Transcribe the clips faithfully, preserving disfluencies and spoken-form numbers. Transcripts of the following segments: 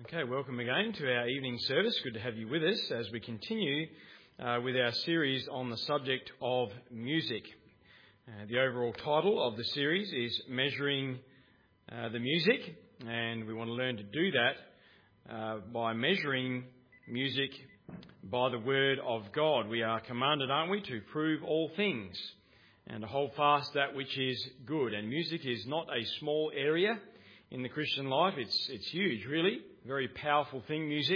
Okay, welcome again to our evening service. Good to have you with us as we continue uh, with our series on the subject of music. Uh, the overall title of the series is Measuring uh, the Music, and we want to learn to do that uh, by measuring music by the Word of God. We are commanded, aren't we, to prove all things and to hold fast that which is good. And music is not a small area in the Christian life. It's it's huge, really. Very powerful thing, music.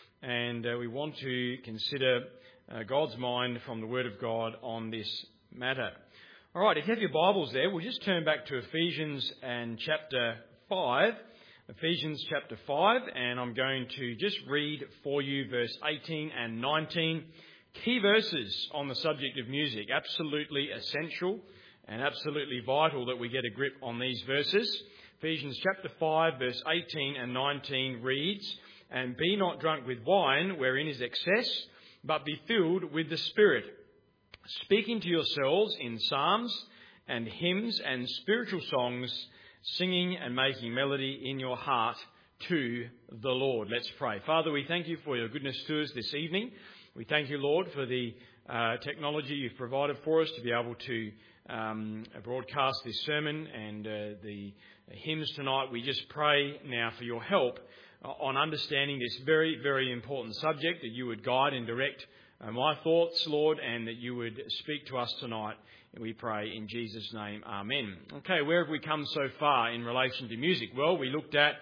And uh, we want to consider uh, God's mind from the Word of God on this matter. All right, if you have your Bibles there, we'll just turn back to Ephesians and chapter five. Ephesians chapter five, and I'm going to just read for you verse eighteen and nineteen. Key verses on the subject of music. Absolutely essential and absolutely vital that we get a grip on these verses. Ephesians chapter five, verse eighteen and nineteen reads, "And be not drunk with wine, wherein is excess, but be filled with the Spirit, speaking to yourselves in psalms and hymns and spiritual songs, singing and making melody in your heart to the Lord." Let's pray. Father, we thank you for your goodness to us this evening. We thank you, Lord, for the uh, technology you've provided for us to be able to um, broadcast this sermon and uh, the hymns tonight. We just pray now for your help on understanding this very, very important subject, that you would guide and direct uh, my thoughts, Lord, and that you would speak to us tonight. And we pray in Jesus' name, amen. Okay, where have we come so far in relation to music? Well, we looked at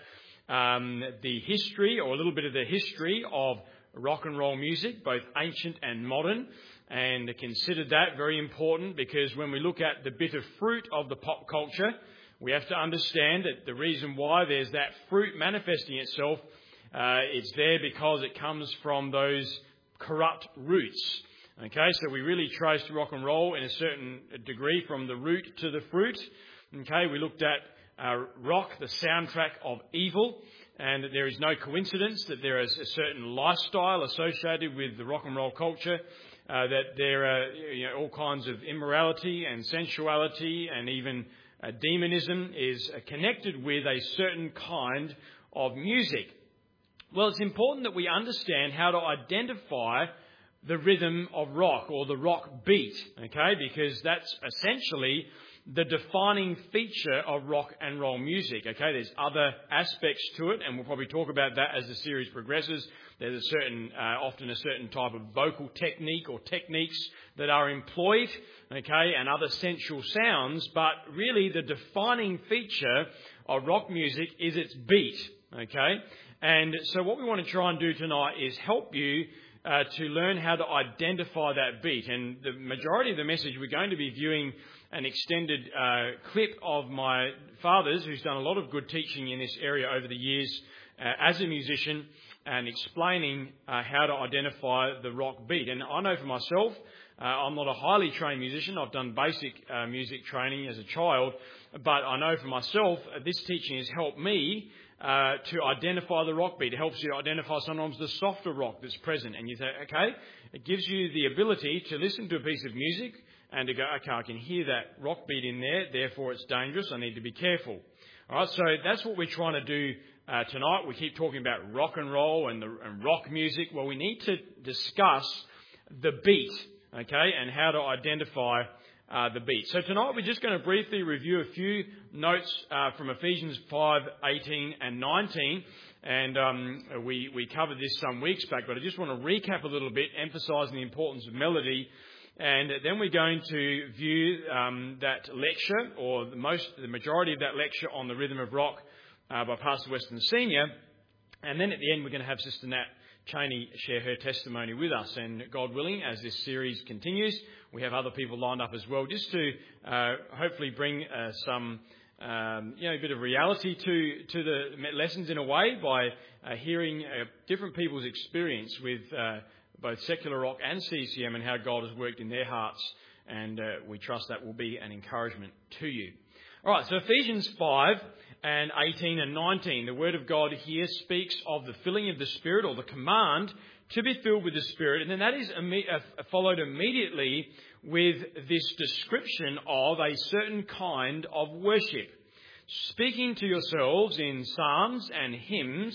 um, the history, or a little bit of the history of rock and roll music, both ancient and modern, and considered that very important, because when we look at the bitter fruit of the pop culture, we have to understand that the reason why there's that fruit manifesting itself, uh, it's there because it comes from those corrupt roots. Okay, so we really trace rock and roll in a certain degree from the root to the fruit. Okay, we looked at uh, rock, the soundtrack of evil, and that there is no coincidence that there is a certain lifestyle associated with the rock and roll culture, uh, that there are you know, all kinds of immorality and sensuality, and even uh, demonism is uh, connected with a certain kind of music. Well, it's important that we understand how to identify the rhythm of rock, or the rock beat, okay, because that's essentially the defining feature of rock and roll music. Okay, there's other aspects to it, and we'll probably talk about that as the series progresses. There's a certain, uh, often a certain type of vocal technique or techniques that are employed, okay, and other sensual sounds. But really, the defining feature of rock music is its beat. Okay, and so what we want to try and do tonight is help you uh, to learn how to identify that beat. And the majority of the message, we're going to be viewing an extended uh, clip of my father's, who's done a lot of good teaching in this area over the years uh, as a musician, and explaining uh, how to identify the rock beat. And I know for myself, uh, I'm not a highly trained musician. I've done basic uh, music training as a child, but I know for myself, uh, this teaching has helped me uh, to identify the rock beat. It helps you to identify sometimes the softer rock that's present. And you say, okay, it gives you the ability to listen to a piece of music and to go, okay, I can hear that rock beat in there, therefore it's dangerous, I need to be careful. All right, so that's what we're trying to do uh, tonight. We keep talking about rock and roll and, the, and rock music. Well, we need to discuss the beat, okay, and how to identify uh, the beat. So tonight we're just going to briefly review a few notes uh, from Ephesians five, eighteen and nineteen. And um, we, we covered this some weeks back, but I just want to recap a little bit, emphasising the importance of melody. And then we're going to view um, that lecture, or the most, the majority of that lecture on the rhythm of rock uh, by Pastor Weston Senior And then at the end, we're going to have Sister Nat Cheney share her testimony with us. And God willing, as this series continues, we have other people lined up as well, just to uh, hopefully bring uh, some, um, you know, a bit of reality to to the lessons in a way, by uh, hearing uh, different people's experience with Uh, both secular rock and C C M, and how God has worked in their hearts, and uh, we trust that will be an encouragement to you. All right, so Ephesians five and eighteen and nineteen, the Word of God here speaks of the filling of the Spirit, or the command to be filled with the Spirit, and then that is imme- uh, followed immediately with this description of a certain kind of worship. Speaking to yourselves in psalms and hymns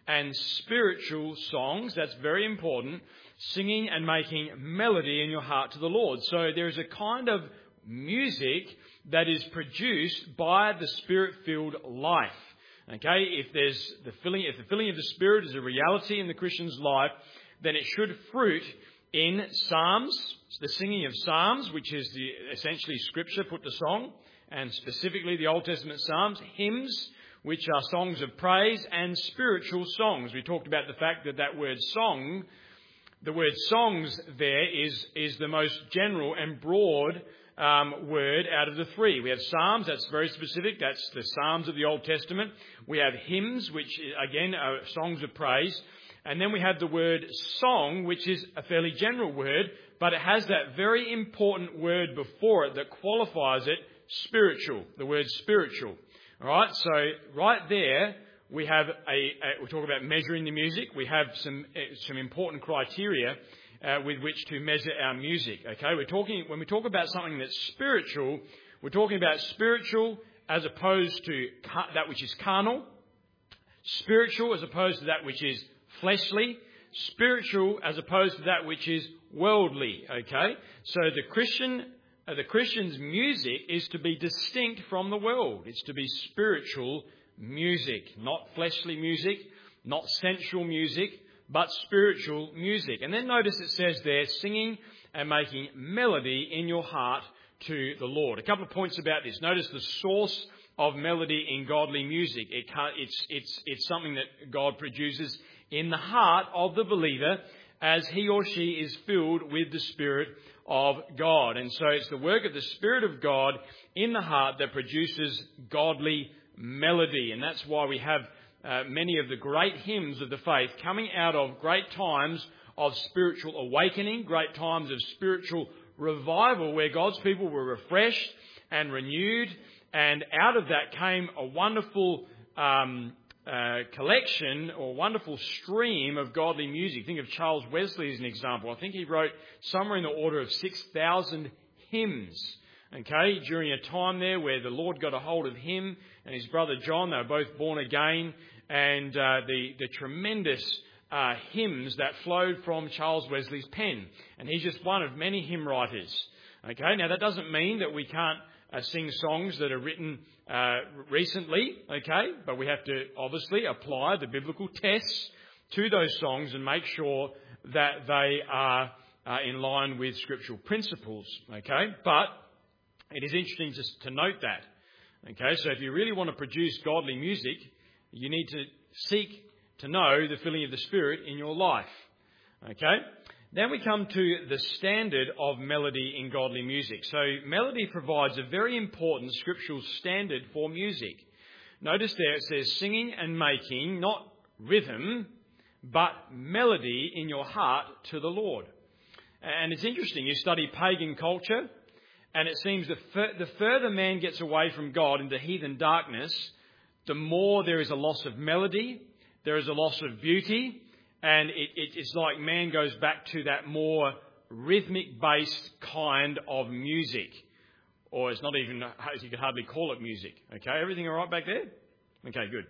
and spiritual songs. That's very important. Singing and making melody in your heart to the Lord. So there is a kind of music that is produced by the Spirit-filled life. Okay, if there's the filling, if the filling of the Spirit is a reality in the Christian's life, then it should fruit in psalms, the singing of psalms, which is the essentially Scripture put to song, and specifically the Old Testament psalms, hymns, which are songs of praise, and spiritual songs. We talked about the fact that that word song, the word songs there is is the most general and broad Um, word out of the three. We have psalms, that's very specific, that's the psalms of the Old Testament. We have hymns, which again are songs of praise. And then we have the word song, which is a fairly general word, but it has that very important word before it that qualifies it, spiritual, the word spiritual. All right, so right there we have a, a we talk about measuring the music. We have some some important criteria Uh, with which to measure our music. Okay, we're talking when we talk about something that's spiritual, we're talking about spiritual as opposed to ca- that which is carnal, spiritual as opposed to that which is fleshly, spiritual as opposed to that which is worldly. Okay, so the Christian, uh, the Christian's music is to be distinct from the world. It's to be spiritual music, not fleshly music, not sensual music, but spiritual music. And then notice it says there, singing and making melody in your heart to the Lord. A couple of points about this. Notice the source of melody in godly music. It can't, it's, it's, it's something that God produces in the heart of the believer as he or she is filled with the Spirit of God. And so it's the work of the Spirit of God in the heart that produces godly melody. And that's why we have Uh, many of the great hymns of the faith coming out of great times of spiritual awakening, great times of spiritual revival where God's people were refreshed and renewed, and out of that came a wonderful um, uh, collection or wonderful stream of godly music. Think of Charles Wesley as an example. I think he wrote somewhere in the order of six thousand hymns. Okay, during a time there where the Lord got a hold of him and his brother John, they were both born again, and uh, the, the tremendous uh, hymns that flowed from Charles Wesley's pen. And he's just one of many hymn writers. Okay, now that doesn't mean that we can't uh, sing songs that are written uh, recently, okay, but we have to obviously apply the biblical tests to those songs and make sure that they are uh, in line with scriptural principles, okay. But it is interesting just to note that. Okay, so if you really want to produce godly music, you need to seek to know the filling of the Spirit in your life. Okay, then we come to the standard of melody in godly music. So melody provides a very important scriptural standard for music. Notice there it says singing and making, not rhythm, but melody in your heart to the Lord. And it's interesting, you study pagan culture, and it seems the, fur- the further man gets away from God into heathen darkness, the more there is a loss of melody, there is a loss of beauty, and it, it, it's like man goes back to that more rhythmic-based kind of music. Or it's not even, you could hardly call it music. Okay, everything all right back there? Okay, good.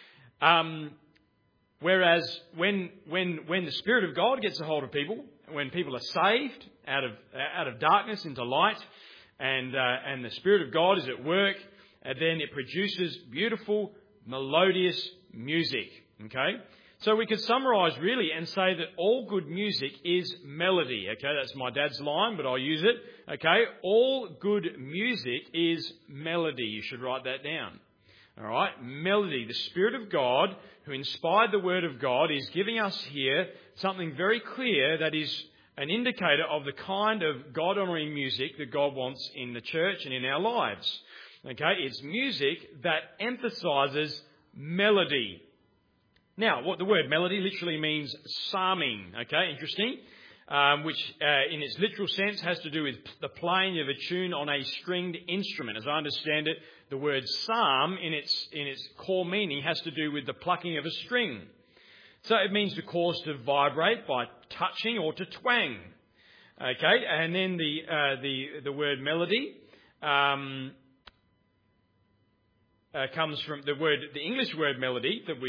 Um, whereas when when when the Spirit of God gets a hold of people, when people are saved out of out of darkness into light, and uh, and the Spirit of God is at work, and then it produces beautiful, melodious music. Okay, so we could summarise really and say that all good music is melody. Okay, that's my dad's line, but I'll use it. Okay, all good music is melody. You should write that down. All right, melody. The Spirit of God, who inspired the Word of God, is giving us here something very clear that is an indicator of the kind of God-honouring music that God wants in the church and in our lives. Okay, it's music that emphasises melody. Now, what the word melody literally means psalming. Okay, interesting. Um, which uh, in its literal sense has to do with the playing of a tune on a stringed instrument. As I understand it, the word psalm in its in its core meaning has to do with the plucking of a string. So it means to cause to vibrate by touching or to twang. Okay, and then the uh, the the word melody um, uh, comes from the word the English word melody that we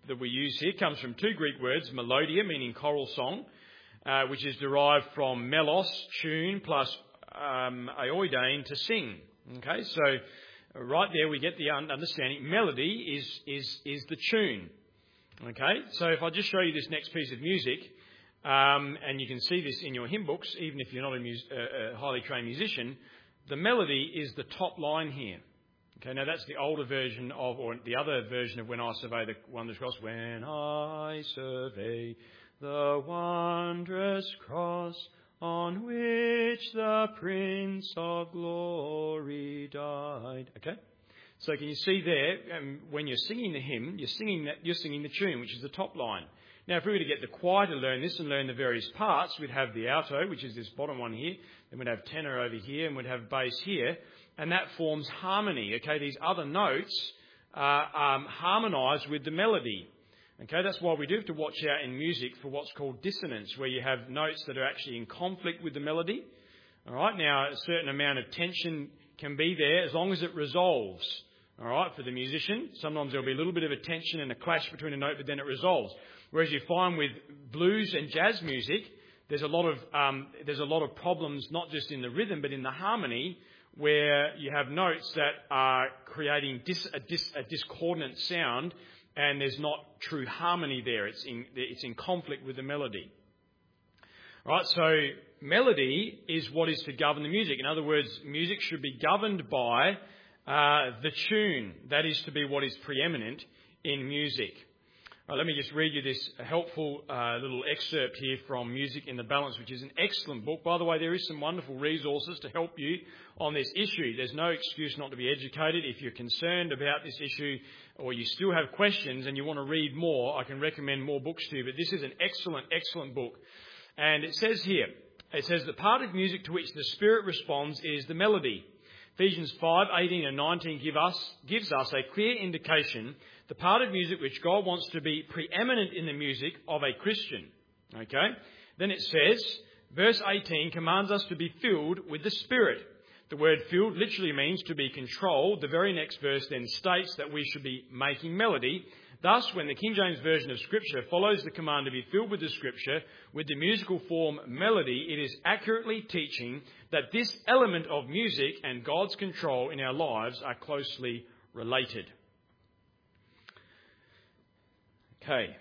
that we use here comes from two Greek words, melodia, meaning choral song, uh, which is derived from melos, tune, plus um, aoidein, to sing. Okay, so right there we get the understanding. Melody is, is, is the tune. Okay, so if I just show you this next piece of music, um, and you can see this in your hymn books, even if you're not a, mus- a highly trained musician, the melody is the top line here. Okay, now that's the older version of, or the other version of When I Survey the Wondrous Cross. When I survey the wondrous cross on which the Prince of Glory died. Okay, so can you see there, um, when you're singing the hymn, you're singing that, you're singing the tune, which is the top line. Now, if we were to get the choir to learn this and learn the various parts, we'd have the alto, which is this bottom one here, then we'd have tenor over here, and we'd have bass here, and that forms harmony. Okay, these other notes are um, harmonised with the melody. Okay, that's why we do have to watch out in music for what's called dissonance, where you have notes that are actually in conflict with the melody. All right, now a certain amount of tension can be there as long as it resolves. All right, for the musician, sometimes there'll be a little bit of a tension and a clash between a note, but then it resolves. Whereas you find with blues and jazz music, there's a lot of um, there's a lot of problems, not just in the rhythm, but in the harmony, where you have notes that are creating dis, a, dis, a discordant sound, and there's not true harmony there. It's in it's in conflict with the melody. All right, so melody is what is to govern the music. In other words, music should be governed by uh, the tune. That is to be what is preeminent in music. Right, let me just read you this helpful uh, little excerpt here from Music in the Balance, which is an excellent book. By the way, there is some wonderful resources to help you on this issue. There's no excuse not to be educated. If you're concerned about this issue or you still have questions and you want to read more, I can recommend more books to you. But this is an excellent, excellent book. And it says here, it says the part of music to which the Spirit responds is the melody. Ephesians five, eighteen and nineteen give us, gives us a clear indication the part of music which God wants to be preeminent in the music of a Christian. Okay? Then it says, verse eighteen commands us to be filled with the Spirit. The word filled literally means to be controlled. The very next verse then states that we should be making melody. Thus, when the King James Version of Scripture follows the command to be filled with the Scripture, with the musical form melody, it is accurately teaching that this element of music and God's control in our lives are closely related. Okay.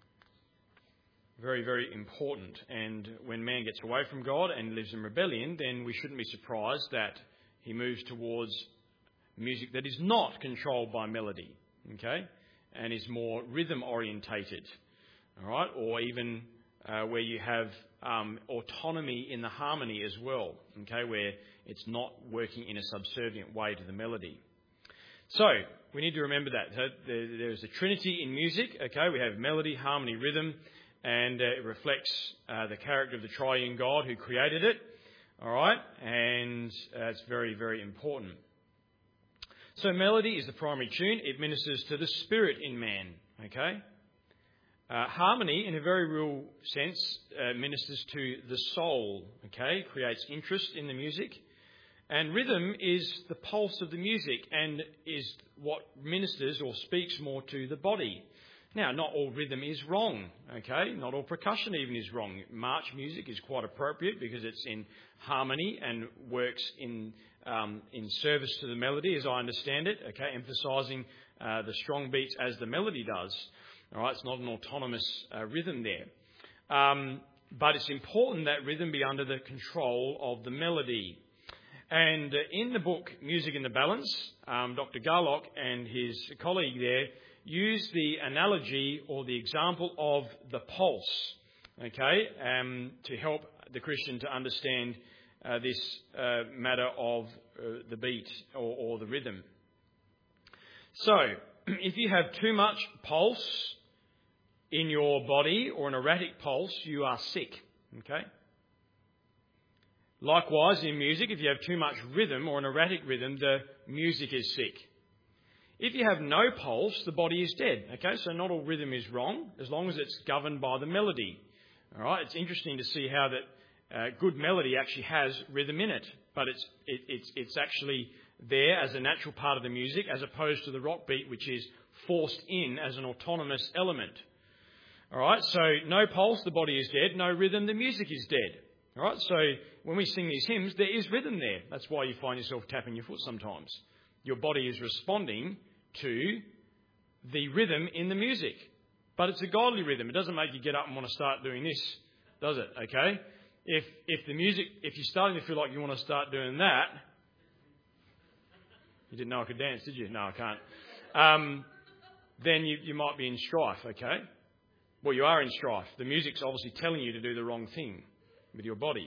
Very, very important. And when man gets away from God and lives in rebellion, then we shouldn't be surprised that he moves towards music that is not controlled by melody, okay, and is more rhythm orientated, all right, or even uh, where you have um, autonomy in the harmony as well, okay, where it's not working in a subservient way to the melody. So, we need to remember that. There's a trinity in music, okay? We have melody, harmony, rhythm, and uh, it reflects uh, the character of the triune God who created it, all right? And uh, it's very, very important. So, melody is the primary tune. It ministers to the spirit in man, okay? Uh, harmony, in a very real sense, uh, ministers to the soul, okay? Creates interest in the music. And rhythm is the pulse of the music and is what ministers or speaks more to the body. Now, not all rhythm is wrong, okay? Not all percussion even is wrong. March music is quite appropriate because it's in harmony and works in um, in service to the melody, as I understand it, okay? Emphasising uh, the strong beats as the melody does. All right, it's not an autonomous uh, rhythm there. Um, but it's important that rhythm be under the control of the melody. And in the book Music in the Balance, um, Doctor Garlock and his colleague there use the analogy or the example of the pulse, okay, um, to help the Christian to understand uh, this uh, matter of uh, the beat or, or the rhythm. So, if you have too much pulse in your body or an erratic pulse, you are sick, okay? Likewise, in music, if you have too much rhythm or an erratic rhythm, the music is sick. If you have no pulse, the body is dead. Okay, so not all rhythm is wrong, as long as it's governed by the melody. All right, it's interesting to see how that uh, good melody actually has rhythm in it, but it's it, it's it's actually there as a natural part of the music, as opposed to the rock beat, which is forced in as an autonomous element. All right, so no pulse, the body is dead. No rhythm, the music is dead. All right, so when we sing these hymns, there is rhythm there. That's why you find yourself tapping your foot sometimes. Your body is responding to the rhythm in the music. But it's a godly rhythm. It doesn't make you get up and want to start doing this, does it? Okay? If if the music, if you're starting to feel like you want to start doing that, you didn't know I could dance, did you? No, I can't. Um, then you, you might be in strife, okay? Well, you are in strife. The music's obviously telling you to do the wrong thing with your body.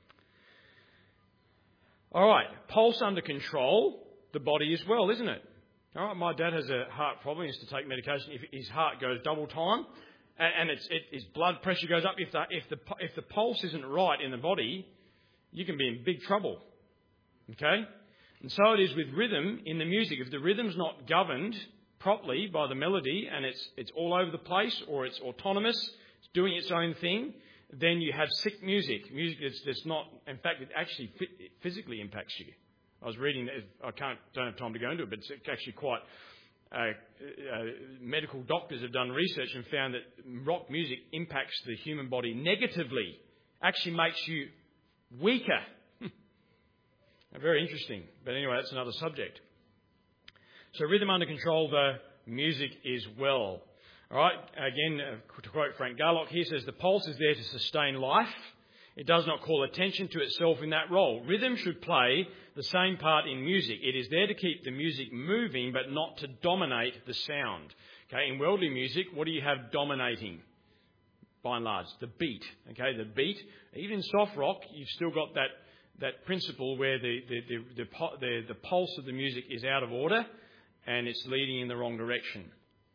All right, pulse under control, the body as well, isn't it? All right, my dad has a heart problem. He has to take medication. If his heart goes double time, and, and it's, it, his blood pressure goes up, if the, if the if the pulse isn't right in the body, you can be in big trouble. Okay? And so it is with rhythm in the music. If the rhythm's not governed properly by the melody, and it's it's all over the place, or it's autonomous, it's doing its own thing, then you have sick music. Music that's, that's not, in fact, it actually physically impacts you. I was reading, I can't, don't have time to go into it, but it's actually quite, uh, uh, medical doctors have done research and found that rock music impacts the human body negatively, actually makes you weaker. Very interesting. But anyway, that's another subject. So rhythm under control, the music is well. All right, again, uh, to quote Frank Garlock here, says the pulse is there to sustain life. It does not call attention to itself in that role. Rhythm should play the same part in music. It is there to keep the music moving, but not to dominate the sound. Okay, in worldly music, what do you have dominating? By and large, the beat. Okay, the beat. Even in soft rock, you've still got that that principle where the the the the, the, the pulse of the music is out of order, and it's leading in the wrong direction.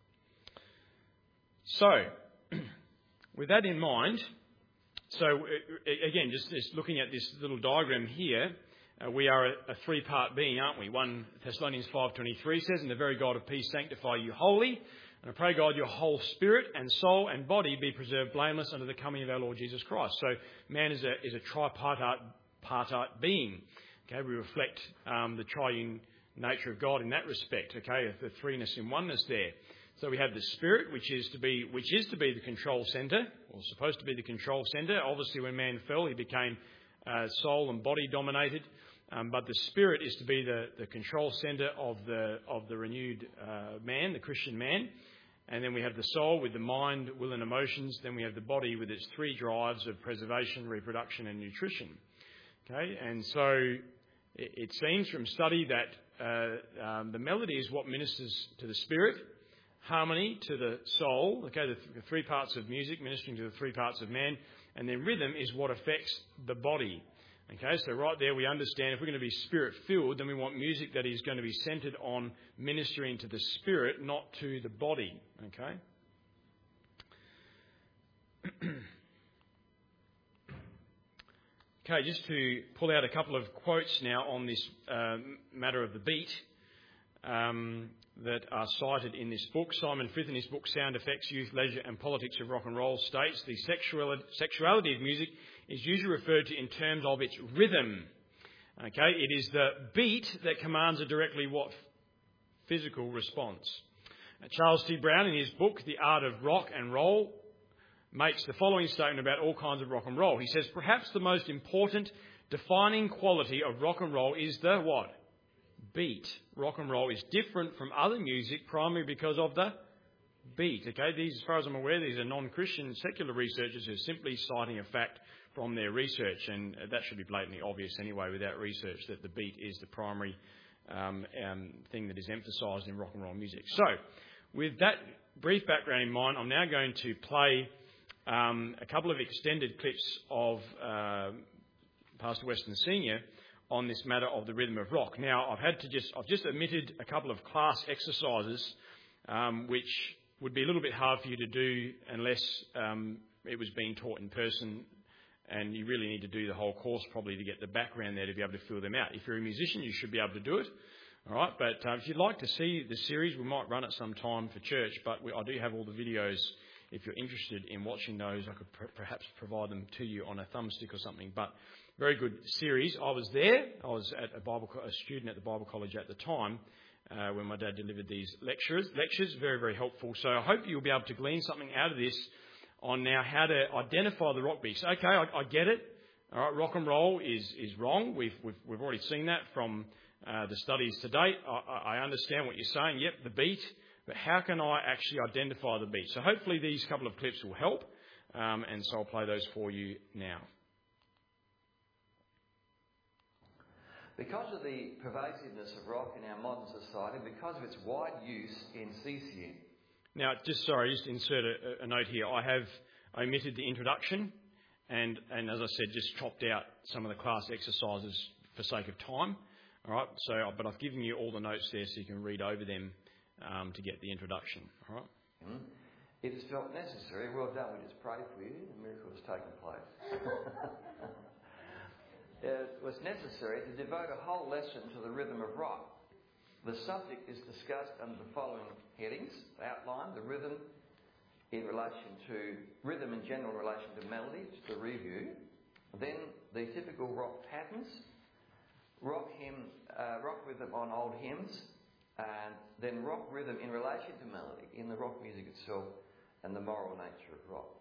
So, with that in mind. So, again, just, just looking at this little diagram here, uh, we are a, a three-part being, aren't we? First Thessalonians five twenty-three says, "And the very God of peace sanctify you wholly, and I pray God your whole spirit and soul and body be preserved blameless unto the coming of our Lord Jesus Christ." So, man is a is a tripartite partite being. Okay, we reflect um, the triune nature of God in that respect. Okay, the threeness in oneness there. So we have the spirit, which is to be which is to be the control centre, or supposed to be the control centre. Obviously, when man fell, he became uh, soul and body dominated. Um, but the spirit is to be the, the control centre of the of the renewed uh, man, the Christian man. And then we have the soul with the mind, will and emotions. Then we have the body with its three drives of preservation, reproduction and nutrition. Okay, and so it, it seems from study that uh, um, the melody is what ministers to the spirit. Harmony to the soul, okay, the, th- the three parts of music ministering to the three parts of man, and then rhythm is what affects the body. Okay, so right there we understand if we're going to be spirit-filled, then we want music that is going to be centred on ministering to the spirit, not to the body. Okay. Okay, just to pull out a couple of quotes now on this uh, matter of the beat. Um, that are cited in this book. Simon Frith, in his book Sound Effects, Youth, Leisure and Politics of Rock and Roll, states the sexuality, sexuality of music is usually referred to in terms of its rhythm. Okay, it is the beat that commands a directly what? Physical response. Uh, Charles T. Brown, in his book The Art of Rock and Roll, makes the following statement about all kinds of rock and roll. He says, perhaps the most important defining quality of rock and roll is the what? Beat. Rock and roll is different from other music primarily because of the beat. Okay, these, as far as I'm aware, these are non-Christian secular researchers who are simply citing a fact from their research, and that should be blatantly obvious anyway without research that the beat is the primary um, um, thing that is emphasised in rock and roll music. So, with that brief background in mind, I'm now going to play um, a couple of extended clips of uh, Pastor Weston Senior on this matter of the rhythm of rock. Now, I've had to just, I've just omitted a couple of class exercises, um, which would be a little bit hard for you to do unless um, it was being taught in person, and you really need to do the whole course probably to get the background there to be able to fill them out. If you're a musician, you should be able to do it. All right, but uh, if you'd like to see the series, we might run it sometime for church, but we, I do have all the videos if you're interested in watching those, I could pr- perhaps provide them to you on a thumbstick or something. But very good series. I was there. I was at a Bible co- a student at the Bible college at the time uh, when my dad delivered these lectures. Lectures, very, very helpful. So I hope you'll be able to glean something out of this on now how to identify the rock beats. Okay, I, I get it. All right, rock and roll is is wrong. We've we've we've already seen that from uh, the studies to date. I, I understand what you're saying. Yep, the beat. But how can I actually identify the beat? So hopefully these couple of clips will help. Um, and so I'll play those for you now. Because of the pervasiveness of rock in our modern society, because of its wide use in C C M. Now, just sorry, just insert a, a note here. I have omitted the introduction and, and as I said, just chopped out some of the class exercises for sake of time. All right. So, but I've given you all the notes there so you can read over them um, to get the introduction. All right. Mm. It is felt necessary. Well done. We just prayed for you. The miracle has taken place. It was necessary to devote a whole lesson to the rhythm of rock. The subject is discussed under the following headings. Outline, the rhythm in relation to, rhythm in general in relation to melody, just a review. Then the typical rock patterns, rock hymn, uh, rock rhythm on old hymns, and then rock rhythm in relation to melody, in the rock music itself, and the moral nature of rock.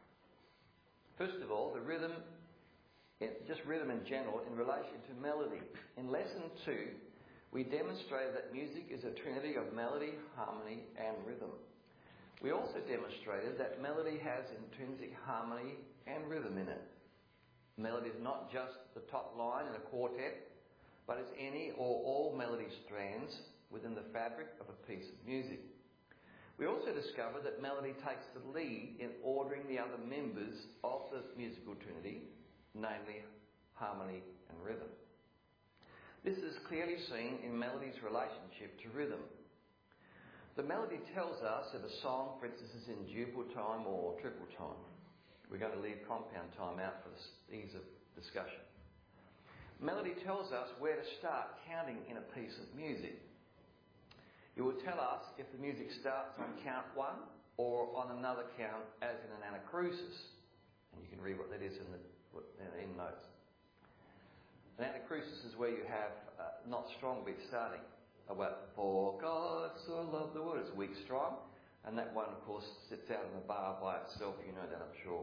First of all, the rhythm, just rhythm in general, in relation to melody. In lesson two, we demonstrated that music is a trinity of melody, harmony, and rhythm. We also demonstrated that melody has intrinsic harmony and rhythm in it. Melody is not just the top line in a quartet, but it's any or all melody strands within the fabric of a piece of music. We also discovered that melody takes the lead in ordering the other members of the musical trinity, namely harmony and rhythm. This is clearly seen in melody's relationship to rhythm. The melody tells us if a song, for instance, is in duple time or triple time. We're going to leave compound time out for the ease of discussion. Melody tells us where to start counting in a piece of music. It will tell us if the music starts on count one or on another count, as in an anacrusis. And you can read what that is in the in notes. An anacrusis is where you have uh, not strong beats starting. Well, for God so loved the world, it's weak strong, and that one, of course, sits out on the bar by itself. You know that, I'm sure.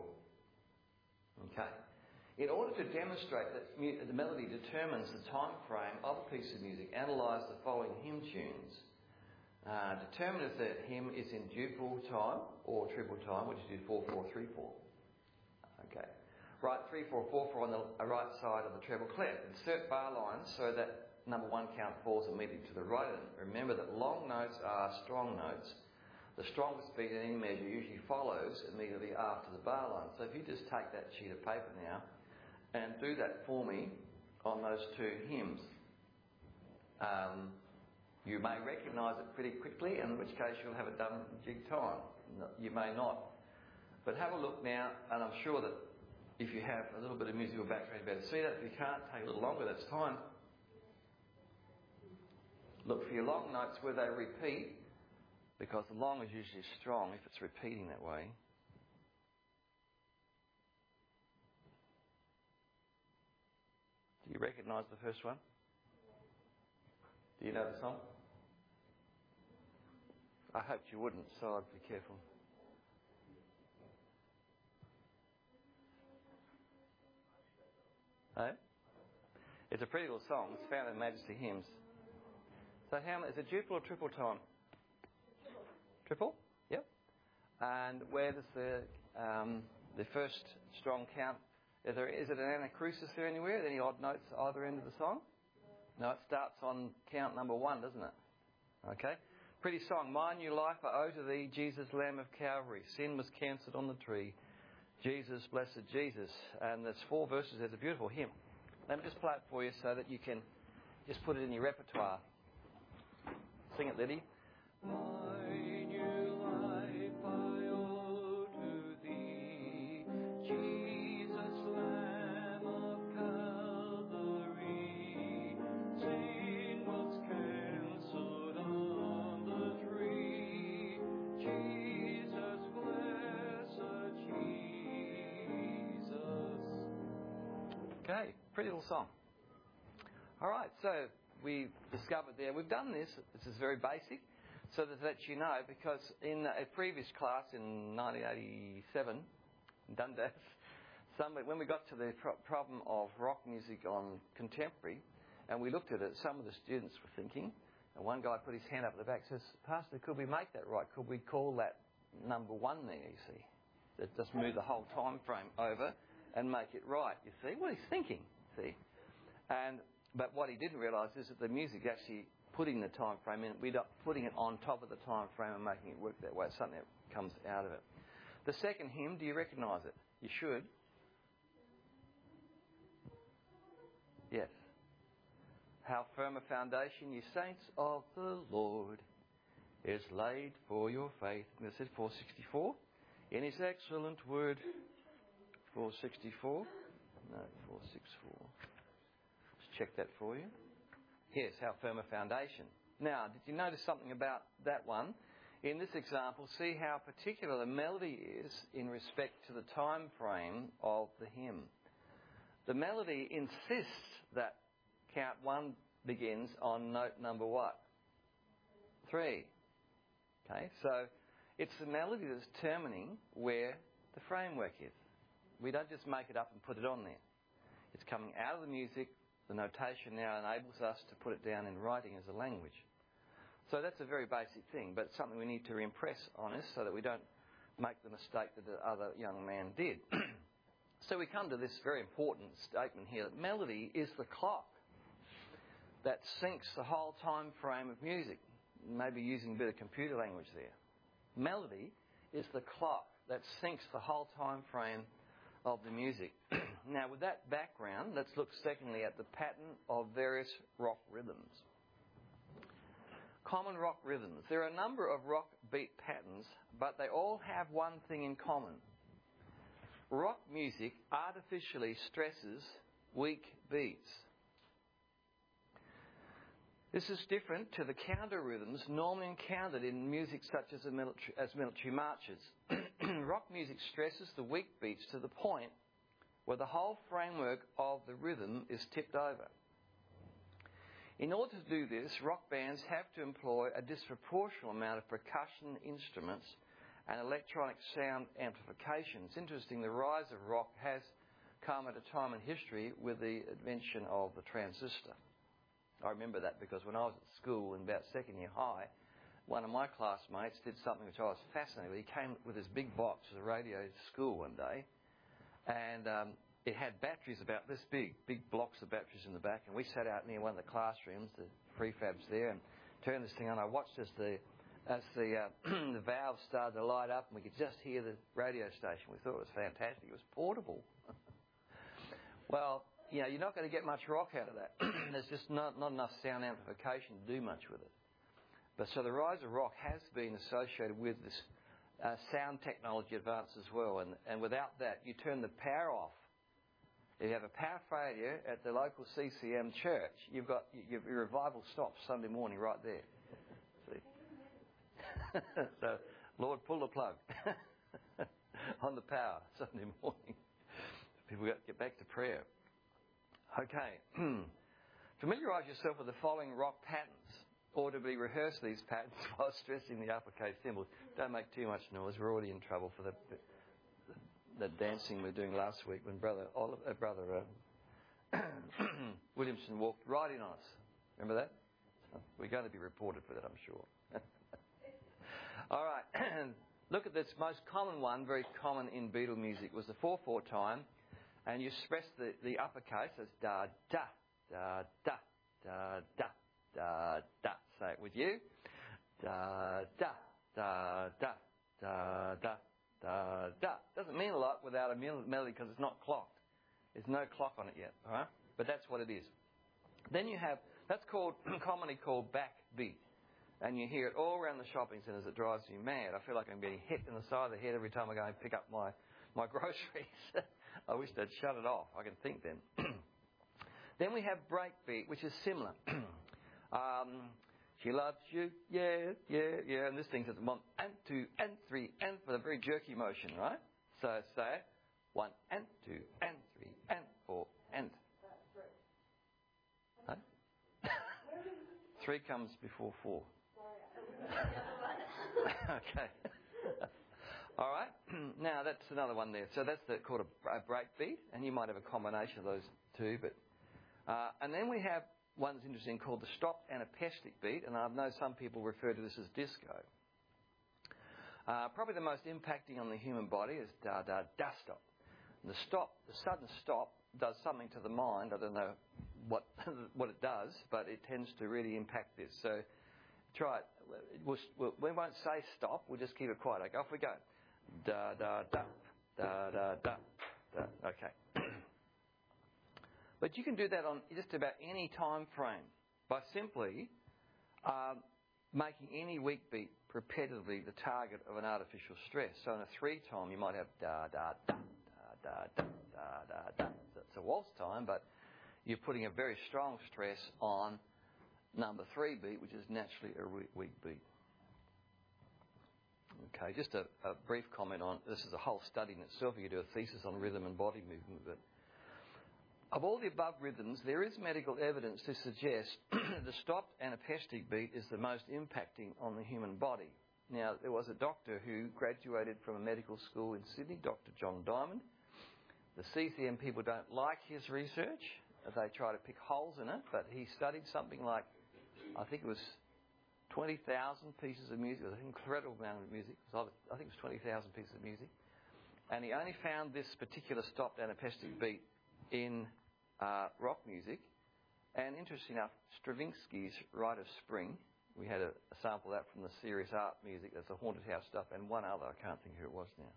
Okay. In order to demonstrate that mu- the melody determines the time frame of a piece of music, analyse the following hymn tunes. Uh, determine if the hymn is in duple time or triple time, which is four four three four. Okay. Write three four four four on the right side of the treble clef. Insert bar lines so that number one count falls immediately to the right. And remember that long notes are strong notes. The strongest beat in any measure usually follows immediately after the bar line. So if you just take that sheet of paper now and do that for me on those two hymns, um, you may recognise it pretty quickly, in which case you'll have it done in jig time. You may not. But have a look now, and I'm sure that if you have a little bit of musical background, you better see that. If you can't, take a little longer, that's fine. Look for your long notes where they repeat, because the long is usually strong if it's repeating that way. Do you recognise the first one? Do you know the song? I hoped you wouldn't, so I'd be careful. Eh? It's a pretty little song. It's found in Majesty Hymns. So how is it duple or triple time? Triple? Yep. And where does the um, the first strong count? Is, there, is it an anacrusis there anywhere? Any odd notes either end of the song? No, it starts on count number one, doesn't it? Okay. Pretty song. My new life I owe to thee, Jesus, Lamb of Calvary. Sin was cancelled on the tree. Jesus, blessed Jesus. And there's four verses. There's a beautiful hymn. Let me just play it for you so that you can just put it in your repertoire. Sing it, Liddy. My new life I owe to thee, Jesus, Lamb of Calvary. Sin was cancelled on the tree. Jesus, blessed Okay, pretty little song. All right, so we discovered there, we've done this, this is very basic, so that, that you know, because in a previous class in nineteen eighty-seven, in Dundas, somebody, when we got to the pro- problem of rock music on contemporary, and we looked at it, some of the students were thinking, and one guy put his hand up at the back and says, Pastor, could we make that right? Could we call that number one there, you see? That just move the whole time frame over and make it right, you see? What he's thinking, see? And But what he didn't realise is that the music actually putting the time frame in, we're putting it on top of the time frame and making it work that way. It's something that comes out of it. The second hymn, do you recognise it? You should. Yes. How firm a foundation, you saints of the Lord, is laid for your faith. And it said four sixty-four. In his excellent word, four sixty-four. No, four sixty-four. Let's check that for you. Yes, how firm a foundation. Now, did you notice something about that one? In this example, see how particular the melody is in respect to the time frame of the hymn. The melody insists that count one begins on note number what? Three. Okay, so it's the melody that's determining where the framework is. We don't just make it up and put it on there. It's coming out of the music. The notation now enables us to put it down in writing as a language. So that's a very basic thing, but it's something we need to impress on us so that we don't make the mistake that the other young man did. So we come to this very important statement here, that melody is the clock that syncs the whole time frame of music. Maybe using a bit of computer language there. Melody is the clock that syncs the whole time frame of the music. Now, with that background, let's look secondly at the pattern of various rock rhythms. Common rock rhythms. There are a number of rock beat patterns, but they all have one thing in common. Rock music artificially stresses weak beats. This is different to the counter rhythms normally encountered in music such as, a military, as military marches. Rock music stresses the weak beats to the point where the whole framework of the rhythm is tipped over. In order to do this, rock bands have to employ a disproportionate amount of percussion instruments and electronic sound amplification. It's interesting, the rise of rock has come at a time in history with the invention of the transistor. I remember that because when I was at school in about second year high, one of my classmates did something which I was fascinated with. He came with this big box of a radio to school one day, and um, it had batteries about this big, big blocks of batteries in the back, and we sat out near one of the classrooms, the prefabs there, and turned this thing on. I watched as the as the, uh, the valves started to light up, and we could just hear the radio station. We thought it was fantastic. It was portable. Well, you know, you're not going to get much rock out of that. There's just not, not enough sound amplification to do much with it. But so the rise of rock has been associated with this uh, sound technology advance as well. And, and without that, you turn the power off. If you have a power failure at the local C C M church, you've got your, your revival stops Sunday morning right there. See? So, Lord, pull the plug on the power Sunday morning. People got to get back to prayer. Okay. Familiarise yourself with the following rock patterns, or to be rehearse these patterns while stressing the uppercase symbols. Don't make too much noise. We're already in trouble for the the, the dancing we were doing last week when Brother Oliver, uh, Brother uh, Williamson walked right in on us. Remember that? We're going to be reported for that, I'm sure. All right. Look at this most common one, very common in Beatle music, was the four four time. And you express the, the uppercase as da, da, da, da, da, da, da, da. Say it with you. Da, da, da, da, da, da, da, da. Doesn't mean a lot without a melody because it's not clocked. There's no clock on it yet, all right? But that's what it is. Then you have, that's called, commonly called backbeat. And you hear it all around the shopping centres. It drives me mad. I feel like I'm getting hit in the side of the head every time I go and pick up my, my groceries. I wish they'd shut it off. I can think then. Then we have breakbeat, which is similar. um, she loves you, yeah, yeah, yeah. And this thing's at the one, and two, and three, and for the very jerky motion, right? So say it. One, and two, and three, and four, and Three comes before four. Okay. All right. Now that's another one there. So that's the, called a, a break beat, and you might have a combination of those two. But uh, and then we have one that's interesting called the stop anapestic beat, and I know some people refer to this as disco. Uh, probably the most impacting on the human body is da da da stop. The stop, the sudden stop, does something to the mind. I don't know what what it does, but it tends to really impact this. So try it. We'll, we'll, we won't say stop. We'll just keep it quiet. Okay, off we go. Da da da da da da da. Okay. But you can do that on just about any time frame by simply um, making any weak beat repetitively the target of an artificial stress. So in a three time, you might have da da da da da da da da. It's a waltz time, but you're putting a very strong stress on number three beat, which is naturally a weak beat. Okay, just a, a brief comment on this is a whole study in itself. You could do a thesis on rhythm and body movement, but of all the above rhythms, there is medical evidence to suggest the stopped anapestic beat is the most impacting on the human body. Now, there was a doctor who graduated from a medical school in Sydney, Doctor John Diamond. The C C M people don't like his research. They try to pick holes in it, but he studied something like, I think it was twenty thousand pieces of music. It was an incredible amount of music. I think it was twenty thousand pieces of music. And he only found this particular stopped anapestic beat in uh, rock music. And interesting enough, Stravinsky's Rite of Spring, we had a, a sample of that from the Serious Art music. That's the Haunted House stuff, and one other, I can't think who it was now.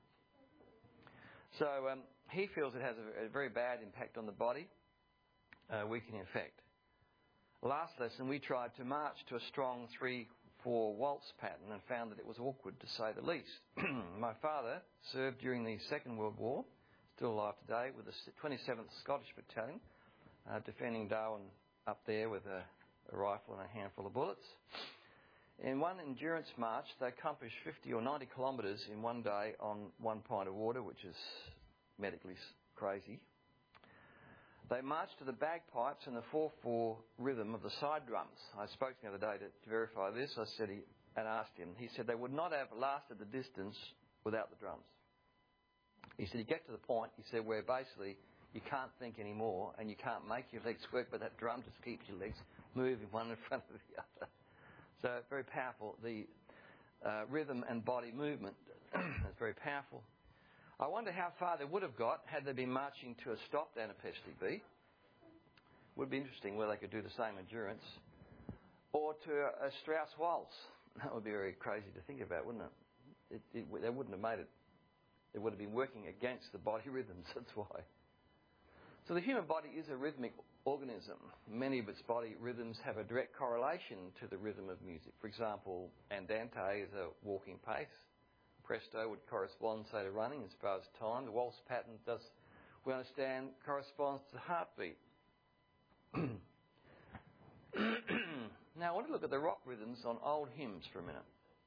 So um, he feels it has a, a very bad impact on the body, uh, weakening effect. Last lesson, we tried to march to a strong three four waltz pattern and found that it was awkward, to say the least. My father served during the Second World War, still alive today, with the twenty-seventh Scottish Battalion, uh, defending Darwin up there with a, a rifle and a handful of bullets. In one endurance march, they accomplished fifty or ninety kilometres in one day on one pint of water, which is medically crazy. They marched to the bagpipes and the four four rhythm of the side drums. I spoke to him the other day to, to verify this. I said he, and asked him. He said they would not have lasted the distance without the drums. He said you get to the point, he said, where basically you can't think anymore and you can't make your legs work, but that drum just keeps your legs moving one in front of the other. So very powerful. The uh, rhythm and body movement is very powerful. I wonder how far they would have got had they been marching to a stopped anapestic beat. Would be interesting whether they could do the same endurance. Or to a, a Strauss waltz. That would be very crazy to think about, wouldn't it? It, it? They wouldn't have made it. They would have been working against the body rhythms, that's why. So the human body is a rhythmic organism. Many of its body rhythms have a direct correlation to the rhythm of music. For example, andante is a walking pace. Presto would correspond, say, to running as far as time. The waltz pattern does, we understand, corresponds to heartbeat. Now, I want to look at the rock rhythms on old hymns for a minute.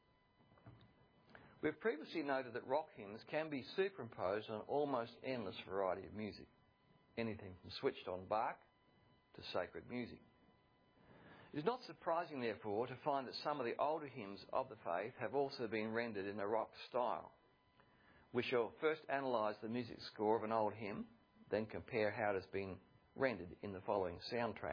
We've previously noted that rock hymns can be superimposed on an almost endless variety of music. Anything from switched on Bach to sacred music. It is not surprising, therefore, to find that some of the older hymns of the faith have also been rendered in a rock style. We shall first analyse the music score of an old hymn, then compare how it has been rendered in the following soundtrack.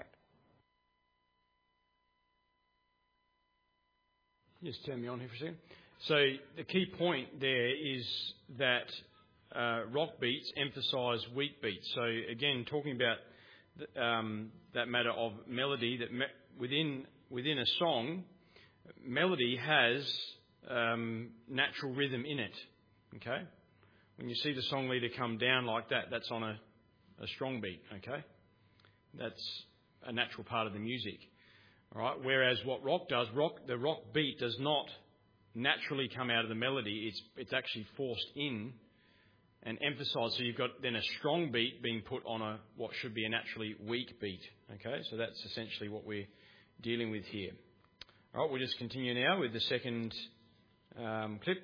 Just turn me on here for a second. So the key point there is that uh, rock beats emphasise weak beats. So again, talking about the, um, that matter of melody, that me- within within a song, melody has um, natural rhythm in it. Okay, when you see the song leader come down like that, that's on a, a strong beat. Okay, that's a natural part of the music. All right. Whereas what rock does, rock the rock beat does not naturally come out of the melody. It's it's actually forced in and emphasised. So you've got then a strong beat being put on a what should be a naturally weak beat. Okay, so that's essentially what we're dealing with here. All right, we'll just continue now with the second um, clip.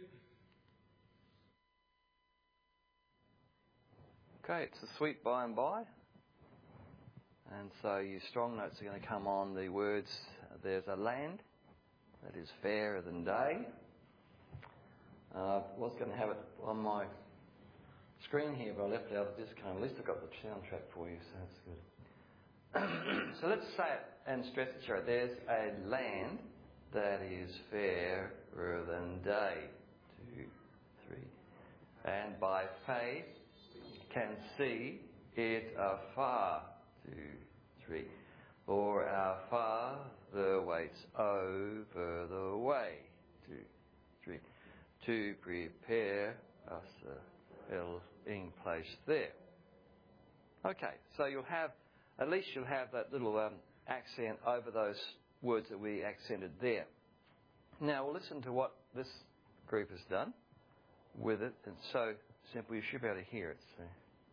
Okay, it's the Sweet By and By. And so your strong notes are going to come on the words there's a land that is fairer than day. Uh, I was going to have it on my screen here, but I left out the discount. At least I've got the soundtrack for you, so that's good. So let's say it and stress it. Sorry, there's a land that is fairer than day. Two, three. And by faith can see it afar. Two, three. For our Father waits over the way. Two, three. To prepare us a dwelling place there. Okay, so you'll have, at least you'll have that little um, accent over those words that we accented there. Now we'll listen to what this group has done with it. It's so simple, you should be able to hear it. So.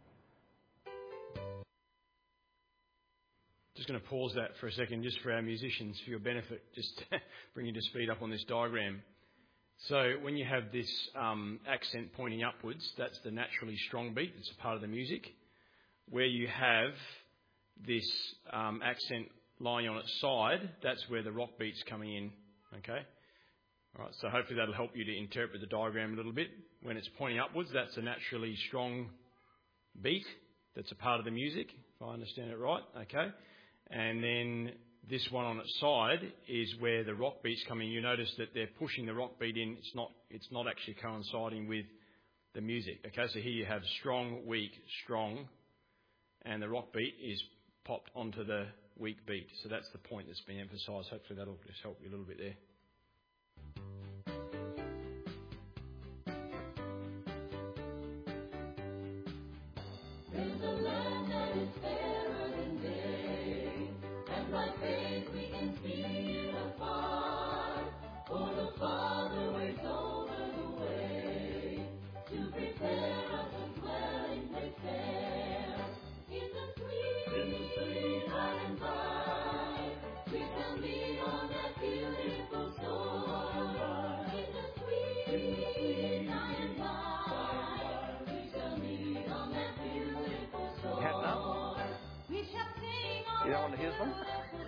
Just going to pause that for a second, just for our musicians, for your benefit, just bring you to speed up on this diagram. So when you have this um, accent pointing upwards, that's the naturally strong beat. It's a part of the music. Where you have this um, accent lying on its side, that's where the rock beat's coming in. Okay? All right, so hopefully that'll help you to interpret the diagram a little bit. When it's pointing upwards, that's a naturally strong beat. That's a part of the music, if I understand it right. Okay? And then this one on its side is where the rock beat's coming. You notice that they're pushing the rock beat in. It's not, it's not actually coinciding with the music. Okay, so here you have strong, weak, strong, and the rock beat is popped onto the weak beat. So that's the point that's been emphasised. Hopefully that'll just help you a little bit there. There's a land that is fairer than day, and by faith we can see it afar. For the Father waits over the way to prepare us a dwelling place there. In the sweet, in the sweet by and by, we shall meet on that beautiful shore. In the sweet, in the sweet by and by, we shall meet on that beautiful shore. You have none? We shall sing on You don't want to hear this one?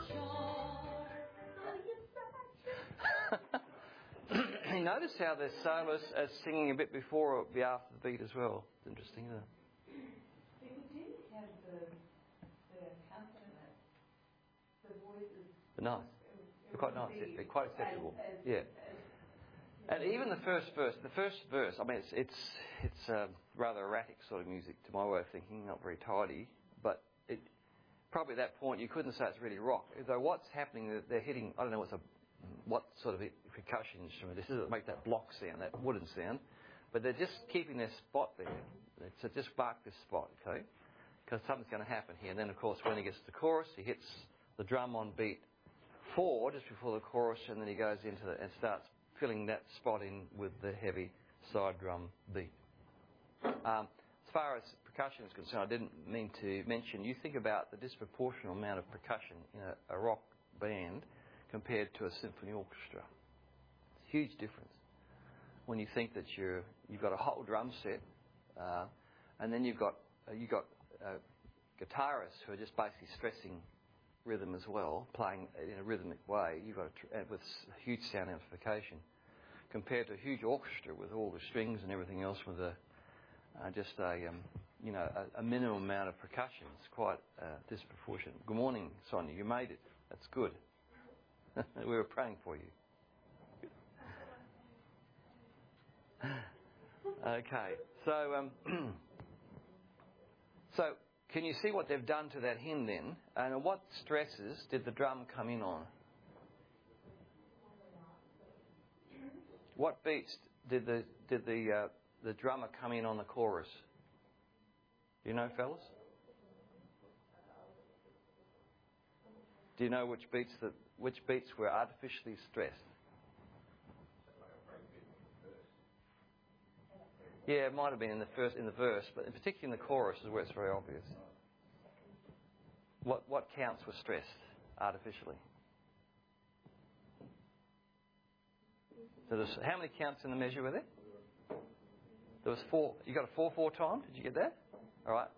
You notice how the soloist is singing a bit before or after the beat as well. It's interesting, isn't it? It did have the, the accompaniment, the voices. But nice. They're quite nice. Be They're quite acceptable. as- as- Yeah. as- And even the first verse, the first verse, I mean, it's it's it's uh, rather erratic sort of music to my way of thinking, not very tidy, but it probably at that point you couldn't say it's really rock. Though what's happening, they're hitting, I don't know what's a, what sort of percussion instrument this is that make that block sound, that wooden sound, but they're just keeping their spot there. So just mark this spot, okay? Because something's going to happen here. And then, of course, when he gets to the chorus, he hits the drum on beat four just before the chorus, and then he goes into the, and starts filling that spot in with the heavy side drum beat. Um, as far as percussion is concerned, I didn't mean to mention, you think about the disproportional amount of percussion in a, a rock band compared to a symphony orchestra. It's a huge difference. When you think that you're, you've got a whole drum set, uh, and then you've got, uh, you've got uh, guitarists who are just basically stressing rhythm as well, playing in a rhythmic way. You've got a tr- uh, with huge sound amplification, compared to a huge orchestra with all the strings and everything else, with a uh, just a um, you know a, a minimum amount of percussion. It's quite uh, disproportionate. Good morning, Sonia. You made it. That's good. We were praying for you. Okay, so um, so can you see what they've done to that hymn then? And what stresses did the drum come in on? What beats did the did the uh, the drummer come in on the chorus? Do you know, fellas? Do you know which beats that which beats were artificially stressed? Yeah, it might have been in the first in the verse, but particularly in the chorus is where it's very obvious. What what counts were stressed artificially? So there's, how many counts in the measure were there? There was four. You got a four four time. Did you get that? All right.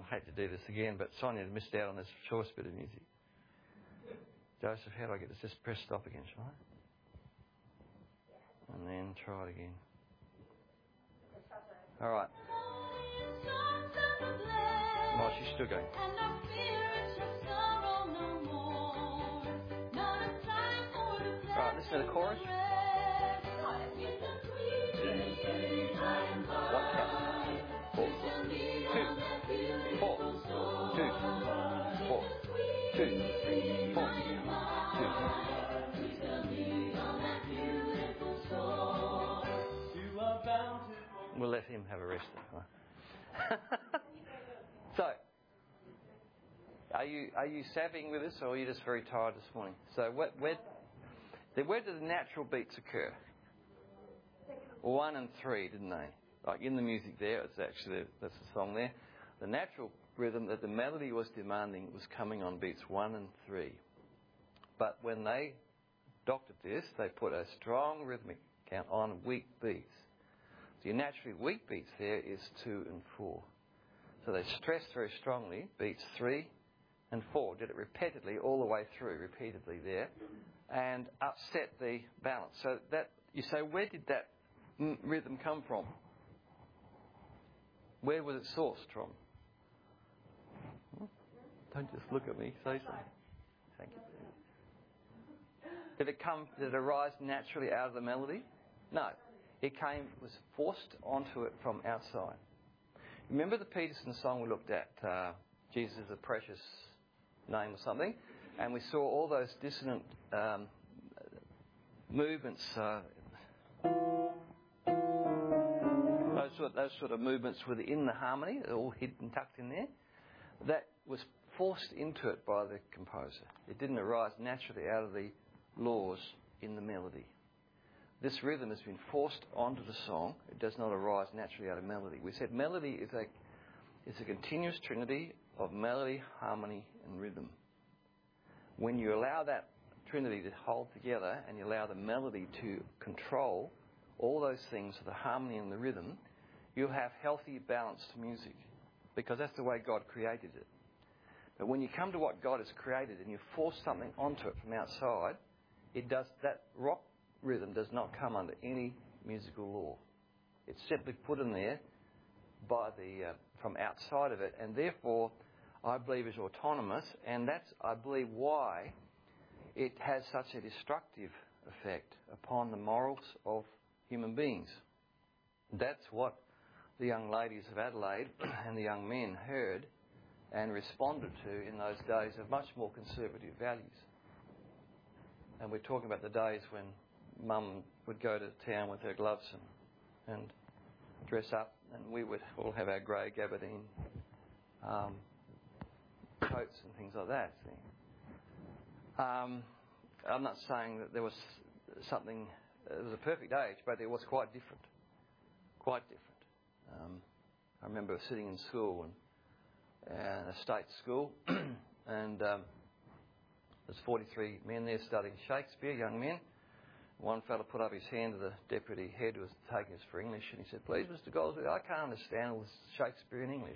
I hate to do this again, but Sonia missed out on this choice bit of music. Joseph, how do I get this? Just press stop again, shall I? And then try it again. All right. Oh, she's still going. Right, listen to the chorus. One count. Four. Two. Four. Two. Four. Two. Four. Two. We'll let him have a rest. So, are you are you savvying with this, or are you just very tired this morning? So, where where, where do the natural beats occur? One and three, didn't they? Like in the music there, it's actually that's the song there. The natural rhythm that the melody was demanding was coming on beats one and three. But when they doctored this, they put a strong rhythmic count on weak beats. So your naturally weak beats there is two and four. So they stressed very strongly beats three and four. Did it repeatedly all the way through, repeatedly there, and upset the balance. So that you say, where did that m- rhythm come from? Where was it sourced from? Hmm? Don't just look at me. Say something. Thank you. Did it come? Did it arise naturally out of the melody? No. It came, was forced onto it from outside. Remember the Peterson song we looked at, uh, Jesus is a Precious Name or something? And we saw all those dissonant um, movements, uh, those, sort, those sort of movements within the harmony, they're all hidden, tucked in there. That was forced into it by the composer. It didn't arise naturally out of the laws in the melody. This rhythm has been forced onto the song. It does not arise naturally out of melody. We said melody is a is a continuous trinity of melody, harmony, and rhythm. When you allow that trinity to hold together and you allow the melody to control all those things, the harmony and the rhythm, you'll have healthy, balanced music, because that's the way God created it. But when you come to what God has created and you force something onto it from outside, it does that rock rhythm does not come under any musical law. It's simply put in there by the uh, from outside of it, and therefore I believe is autonomous, and that's I believe why it has such a destructive effect upon the morals of human beings. That's what the young ladies of Adelaide and the young men heard and responded to in those days of much more conservative values. And we're talking about the days when Mum would go to town with her gloves and, and dress up, and we would all have our grey gabardine um, coats and things like that. See. Um, I'm not saying that there was something, it was a perfect age, but it was quite different. Quite different. Um, I remember sitting in school, and, and a state school, and um, there's forty-three men there studying Shakespeare, young men. One fellow put up his hand to the deputy head who was taking us for English, and he said, "Please, Mister Goldsworthy, I can't understand all this Shakespeare in English."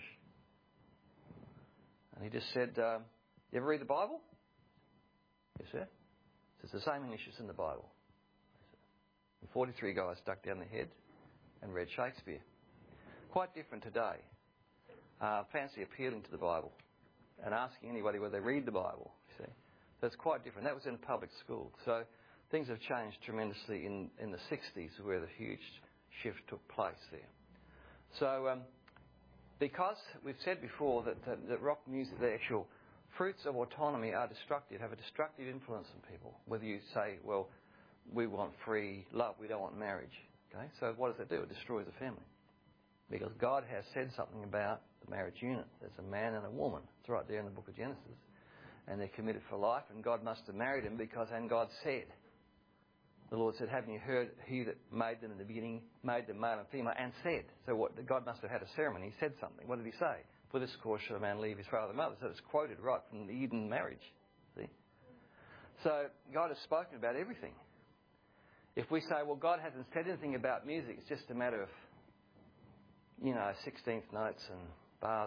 And he just said, uh, "You ever read the Bible?" "Yes, sir." It's the same English as in the Bible. And forty-three guys stuck down their head and read Shakespeare. Quite different today. Uh, fancy appealing to the Bible and asking anybody whether they read the Bible. You see, so it's quite different. That was in a public school. So things have changed tremendously in, in the sixties, where the huge shift took place there. So um, because we've said before that, that, that rock music, the actual fruits of autonomy are destructive, have a destructive influence on people. Whether you say, well, we want free love, we don't want marriage. Okay, so what does that do? It destroys the family. Because God has said something about the marriage unit. There's a man and a woman. It's right there in the book of Genesis. And they're committed for life, and God must have married them because, and God said, the Lord said, "Haven't you heard he that made them in the beginning, made them male and female, and said." So what? God must have had a ceremony. He said something. What did he say? "For this cause shall a man leave his father and mother." So it's quoted right from the Eden marriage. See? So God has spoken about everything. If we say, well, God hasn't said anything about music, it's just a matter of, you know, sixteenth notes and bars and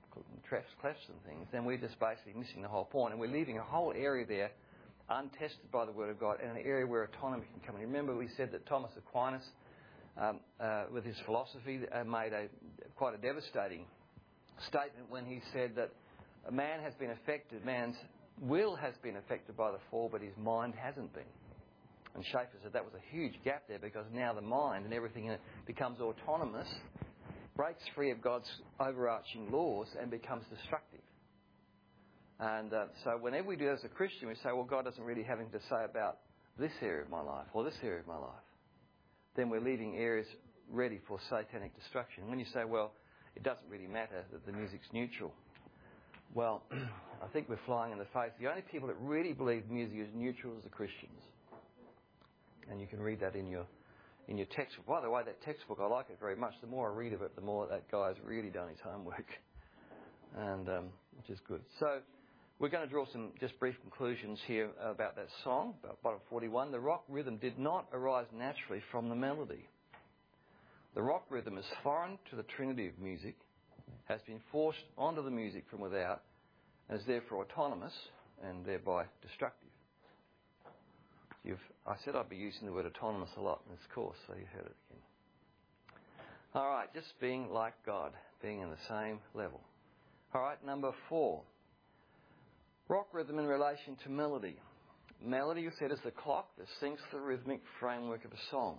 clefs, clefs and things, then we're just basically missing the whole point, and we're leaving a whole area there untested by the Word of God, and an area where autonomy can come in. Remember, we said that Thomas Aquinas, um, uh, with his philosophy, uh, made a quite a devastating statement when he said that a man has been affected, man's will has been affected by the fall, but his mind hasn't been. And Schaeffer said that was a huge gap there, because now the mind and everything in it becomes autonomous, breaks free of God's overarching laws, and becomes destructive. And uh, so whenever we do that as a Christian, we say, well, God doesn't really have anything to say about this area of my life or this area of my life. Then we're leaving areas ready for satanic destruction. When you say, well, it doesn't really matter that the music's neutral. Well, I think we're flying in the face. The only people that really believe music is neutral is the Christians. And you can read that in your in your textbook. By the way, that textbook, I like it very much. The more I read of it, the more that guy's really done his homework. And um, which is good. So we're going to draw some just brief conclusions here about that song, about bottom forty-one. The rock rhythm did not arise naturally from the melody. The rock rhythm is foreign to the trinity of music, has been forced onto the music from without, and is therefore autonomous and thereby destructive. You've, I said I'd be using the word autonomous a lot in this course, so you heard it again. All right, just being like God, being in the same level. All right, number four. Rock rhythm in relation to melody. Melody, you said, is the clock that syncs the rhythmic framework of a song.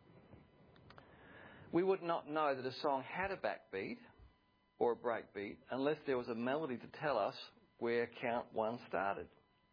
We would not know that a song had a backbeat or a breakbeat unless there was a melody to tell us where count one started.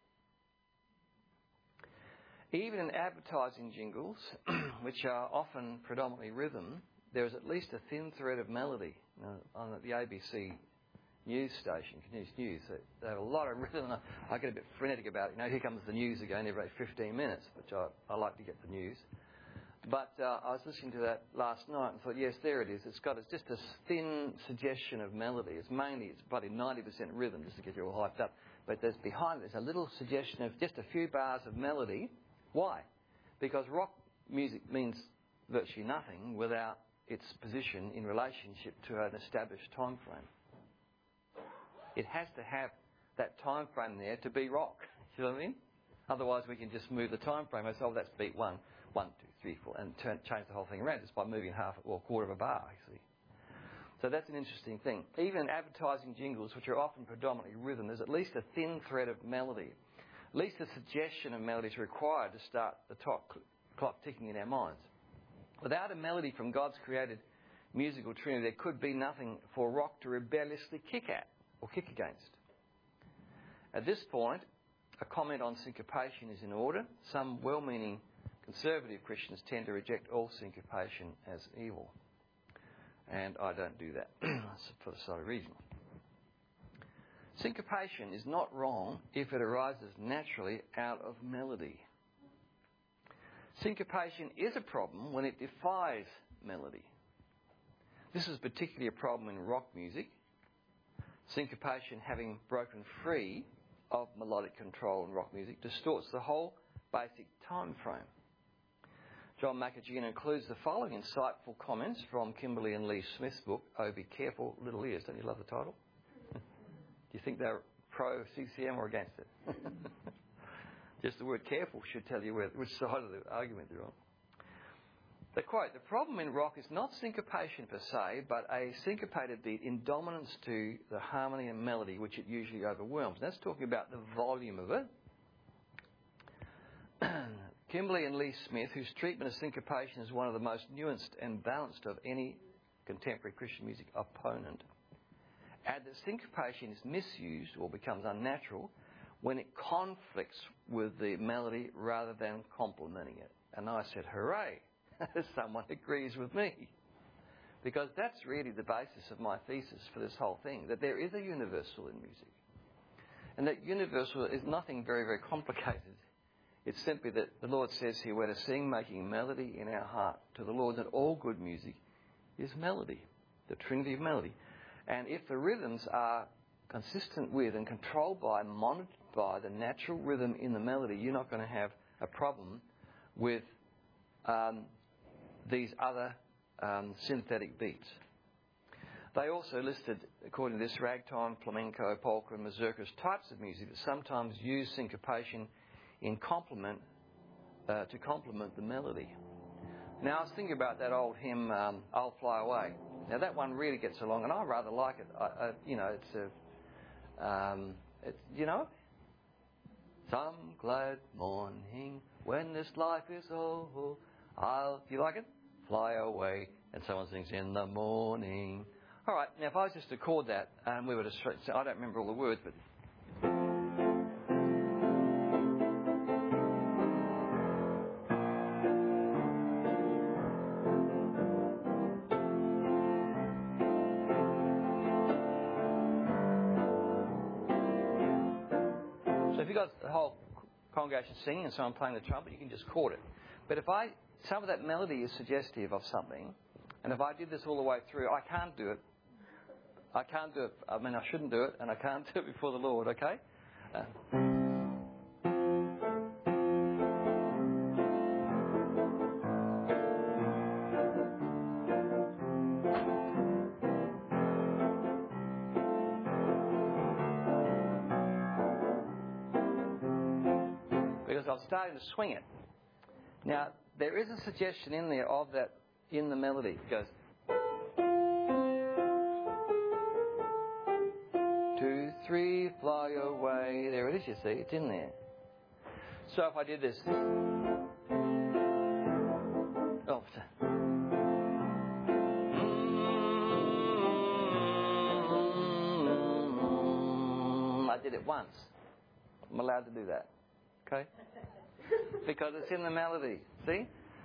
Even in advertising jingles, which are often predominantly rhythm, there is at least a thin thread of melody. You know, on the A B C news station, News News, they have a lot of rhythm. I get a bit frenetic about it. You know, here comes the news again every fifteen minutes, which I, I like to get the news. But uh, I was listening to that last night and thought, yes, there it is. It's got it's just a thin suggestion of melody. It's mainly, it's probably ninety percent rhythm, just to get you all hyped up. But there's behind it, there's a little suggestion of just a few bars of melody. Why? Because rock music means virtually nothing without its position in relationship to an established time frame. It has to have that time frame there to be rock. You know what I mean? Otherwise, we can just move the time frame and say, oh, that's beat one, one, two, three, four, and turn, change the whole thing around just by moving half or a quarter of a bar, actually. So that's an interesting thing. Even in advertising jingles, which are often predominantly rhythm, there's at least a thin thread of melody. At least a suggestion of melody is required to start the top clock ticking in our minds. Without a melody from God's created musical trinity, there could be nothing for rock to rebelliously kick at or kick against. At this point, a comment on syncopation is in order. Some well-meaning conservative Christians tend to reject all syncopation as evil. And I don't do that for the same reason. Syncopation is not wrong if it arises naturally out of melody. Syncopation is a problem when it defies melody. This is particularly a problem in rock music. Syncopation, having broken free of melodic control in rock music, distorts the whole basic time frame. John Macagina includes the following insightful comments from Kimberly and Lee Smith's book, Oh, Be Careful, Little Ears. Don't you love the title? Do you think they're pro C C M or against it? Just the word careful should tell you where, which side of the argument they're on. They quote, the problem in rock is not syncopation per se, but a syncopated beat in dominance to the harmony and melody which it usually overwhelms. And that's talking about the volume of it. Kimberly and Lee Smith, whose treatment of syncopation is one of the most nuanced and balanced of any contemporary Christian music opponent, add that syncopation is misused or becomes unnatural when it conflicts with the melody rather than complementing it. And I said, hooray, someone agrees with me. Because that's really the basis of my thesis for this whole thing, that there is a universal in music. And that universal is nothing very, very complicated. It's simply that the Lord says here, we're to sing making melody in our heart to the Lord, that all good music is melody, the trinity of melody. And if the rhythms are consistent with and controlled by, monitored by the natural rhythm in the melody, you're not going to have a problem with um, these other um, synthetic beats. They also listed, according to this, ragtime, flamenco, polka and mazurka as types of music that sometimes use syncopation in complement, uh, to complement the melody. Now, I was thinking about that old hymn, um, I'll Fly Away. Now, that one really gets along, and I rather like it. I, I, you know, it's a, um, it's, you know, some glad morning when this life is over, I'll, do you like it? Fly away. And someone sings, in the morning. All right, now if I was just to chord that, and we were to, I don't remember all the words, but so if you've got the whole congregation singing and someone playing the trumpet, you can just chord it. But if I, some of that melody is suggestive of something, and if I did this all the way through, I can't do it. I can't do it. I mean, I shouldn't do it, and I can't do it before the Lord, okay? Uh, because I'm starting to swing it. Now, there is a suggestion in there of that in the melody. It goes, two, three, fly away. There it is, you see. It's in there. So if I did this. Oh, I did it once. I'm allowed to do that. Okay? Because it's in the melody. See?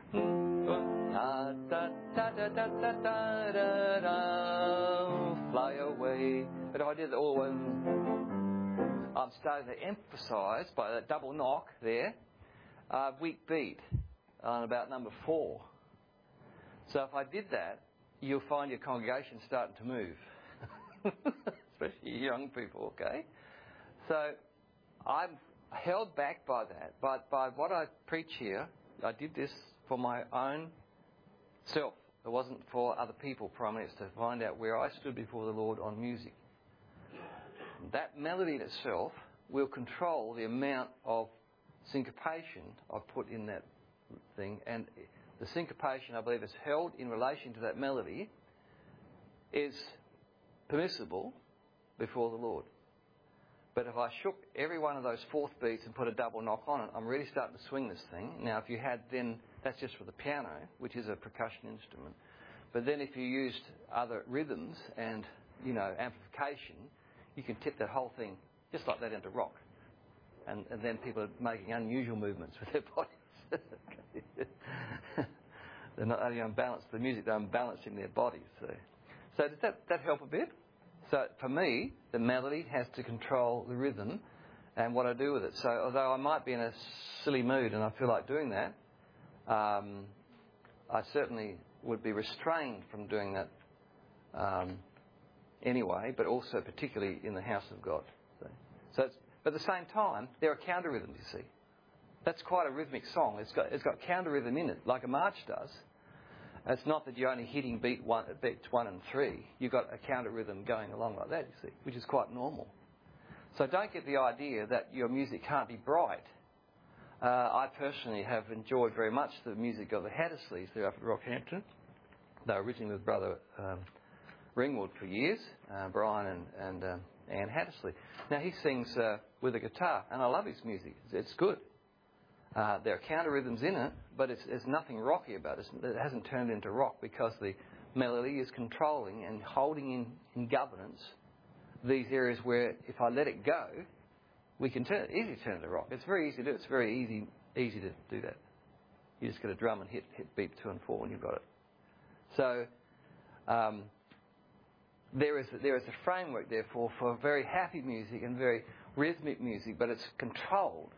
Fly away. But if I did it all, I'm starting to emphasise by that double knock there, uh, weak beat on about number four. So if I did that, you'll find your congregation starting to move, especially young people. Okay, so I'm held back by that, but by what I preach here. I did this for my own self. It wasn't for other people primarily. It's to find out where I stood before the Lord on music. That melody in itself will control the amount of syncopation I put in that thing. And the syncopation, I believe, is held in relation to that melody is permissible before the Lord. But if I shook every one of those fourth beats and put a double knock on it, I'm really starting to swing this thing. Now, if you had then, that's just for the piano, which is a percussion instrument. But then if you used other rhythms and, you know, amplification, you can tip that whole thing just like that into rock. And, and then people are making unusual movements with their bodies. They're not only unbalanced, the music, they're unbalancing their bodies. So, so does that, that help a bit? So for me, the melody has to control the rhythm and what I do with it. So although I might be in a silly mood and I feel like doing that, um, I certainly would be restrained from doing that um, anyway, but also particularly in the house of God. So, so it's, but at the same time, there are counter rhythms, you see. That's quite a rhythmic song. It's got, it's got counter rhythm in it, like a march does. It's not that you're only hitting beat one, beats one and three. You've got a counter rhythm going along like that, you see, which is quite normal. So don't get the idea that your music can't be bright. Uh, I personally have enjoyed very much the music of the Hattersleys there up at Rockhampton. They were originally with Brother um, Ringwood for years, uh, Brian and, and um, Anne Hattersley. Now he sings uh, with a guitar, and I love his music. It's, it's good. Uh, there are counter rhythms in it, but it's, there's nothing rocky about it. It hasn't turned into rock because the melody is controlling and holding in, in governance these areas where if I let it go, we can turn, easily turn it to rock. It's very easy to do. It's very easy easy to do that. You just get a drum and hit, hit beat two and four and you've got it. So um, there is there is a framework, therefore, for very happy music and very rhythmic music, but it's controlled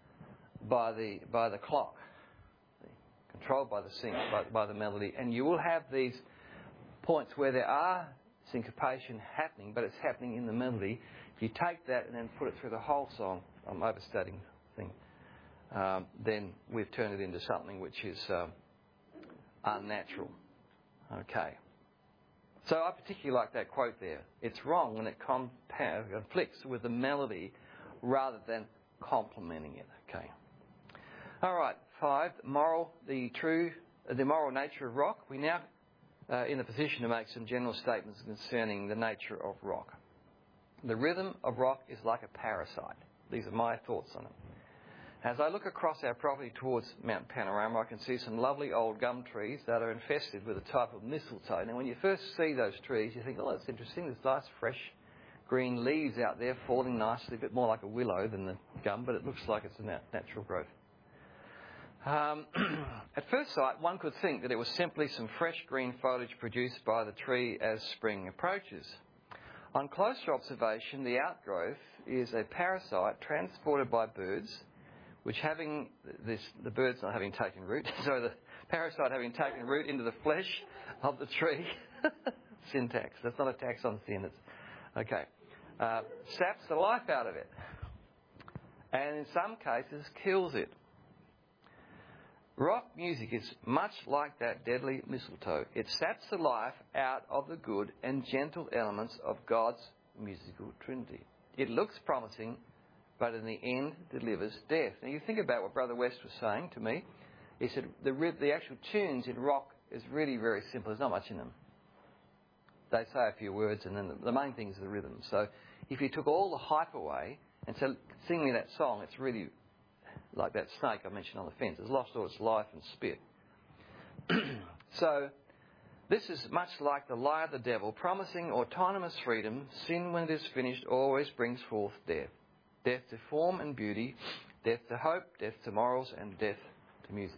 by the by the clock, controlled by the sync, by, by the melody. And you will have these points where there are syncopation happening, but it's happening in the melody. If you take that and then put it through the whole song, I'm overstating the thing, um, then we've turned it into something which is um, unnatural. Okay. So I particularly like that quote there. It's wrong when it compa- conflicts with the melody rather than complementing it. Okay. All right. Five. Moral. The true. The moral nature of rock. We now uh, in a position to make some general statements concerning the nature of rock. The rhythm of rock is like a parasite. These are my thoughts on it. As I look across our property towards Mount Panorama, I can see some lovely old gum trees that are infested with a type of mistletoe. Now, when you first see those trees, you think, oh, that's interesting. There's nice, fresh, green leaves out there falling nicely, a bit more like a willow than the gum, but it looks like it's a nat- natural growth. Um, at first sight, one could think that it was simply some fresh green foliage produced by the tree as spring approaches. On closer observation, the outgrowth is a parasite transported by birds, which having this, the birds not having taken root, so the parasite having taken root into the flesh of the tree. Syntax. That's not a tax on sin. It's okay. Uh, saps the life out of it, and in some cases kills it. Rock music is much like that deadly mistletoe. It saps the life out of the good and gentle elements of God's musical trinity. It looks promising, but in the end delivers death. Now you think about what Brother West was saying to me. He said the, the actual tunes in rock is really very simple. There's not much in them. They say a few words and then the, the main thing is the rhythm. So if you took all the hype away and said, sing me that song, it's really like that snake I mentioned on the fence. It's lost all its life and spit. So this is much like the lie of the devil, promising autonomous freedom. Sin, when it is finished, always brings forth death. Death to form and beauty, death to hope, death to morals, and death to music.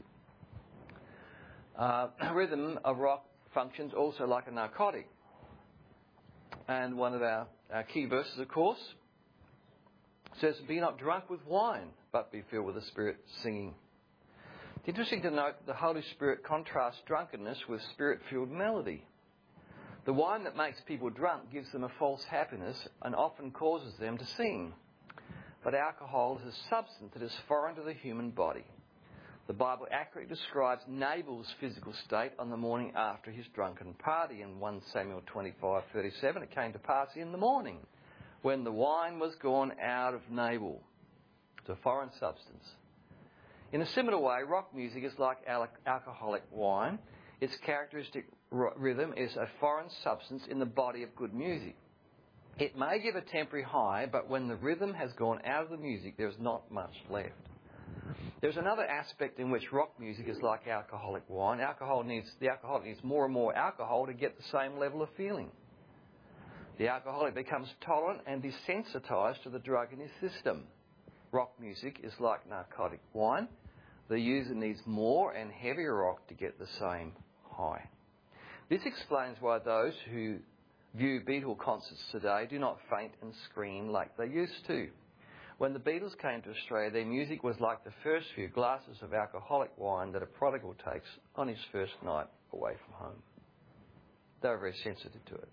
Uh, rhythm of rock functions also like a narcotic. And one of our, our key verses, of course, says, be not drunk with wine, but be filled with the Spirit, singing. It's interesting to note that the Holy Spirit contrasts drunkenness with Spirit-filled melody. The wine that makes people drunk gives them a false happiness and often causes them to sing. But alcohol is a substance that is foreign to the human body. The Bible accurately describes Nabal's physical state on the morning after his drunken party. In First Samuel twenty-five thirty-seven, it came to pass in the morning, when the wine was gone out of Nabal. It's a foreign substance. In a similar way, rock music is like al- alcoholic wine. Its characteristic r- rhythm is a foreign substance in the body of good music. It may give a temporary high, but when the rhythm has gone out of the music, there's not much left. There's another aspect in which rock music is like alcoholic wine. Alcohol needs, the alcoholic needs more and more alcohol to get the same level of feeling. The alcoholic becomes tolerant and desensitized to the drug in his system. Rock music is like narcotic wine. The user needs more and heavier rock to get the same high. This explains why those who view Beatle concerts today do not faint and scream like they used to. When the Beatles came to Australia, their music was like the first few glasses of alcoholic wine that a prodigal takes on his first night away from home. They were very sensitive to it.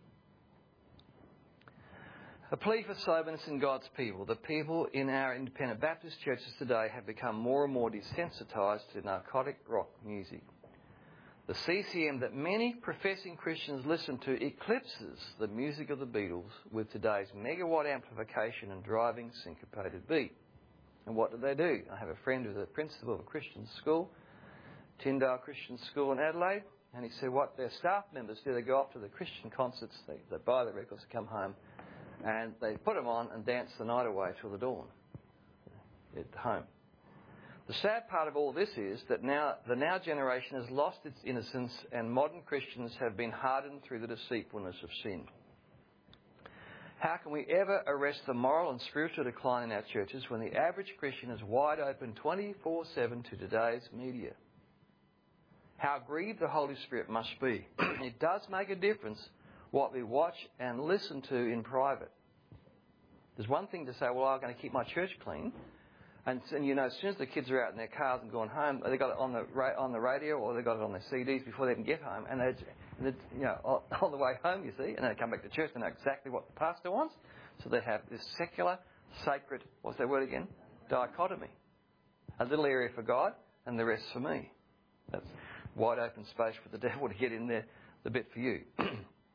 A plea for soberness in God's people. The people in our independent Baptist churches today have become more and more desensitised to narcotic rock music. The C C M that many professing Christians listen to eclipses the music of the Beatles with today's megawatt amplification and driving syncopated beat. And what do they do? I have a friend who's a principal of a Christian school, Tyndale Christian School in Adelaide, and he said what their staff members do, they go off to the Christian concerts, they, they buy the records, come home, and they put them on and dance the night away till the dawn at home. The sad part of all this is that now the now generation has lost its innocence and modern Christians have been hardened through the deceitfulness of sin. How can we ever arrest the moral and spiritual decline in our churches when the average Christian is wide open twenty-four seven to today's media? How grieved the Holy Spirit must be. It does make a difference what we watch and listen to in private. There's one thing to say, well, I'm going to keep my church clean. And, and you know, as soon as the kids are out in their cars and gone home, they got it on the ra- on the radio or they got it on their C Ds before they can get home. And they, and you know, on, on the way home, you see, and they come back to church, they know exactly what the pastor wants. So they have this secular, sacred, what's that word again? Dichotomy. A little area for God and the rest for me. That's wide open space for the devil to get in there, the bit for you.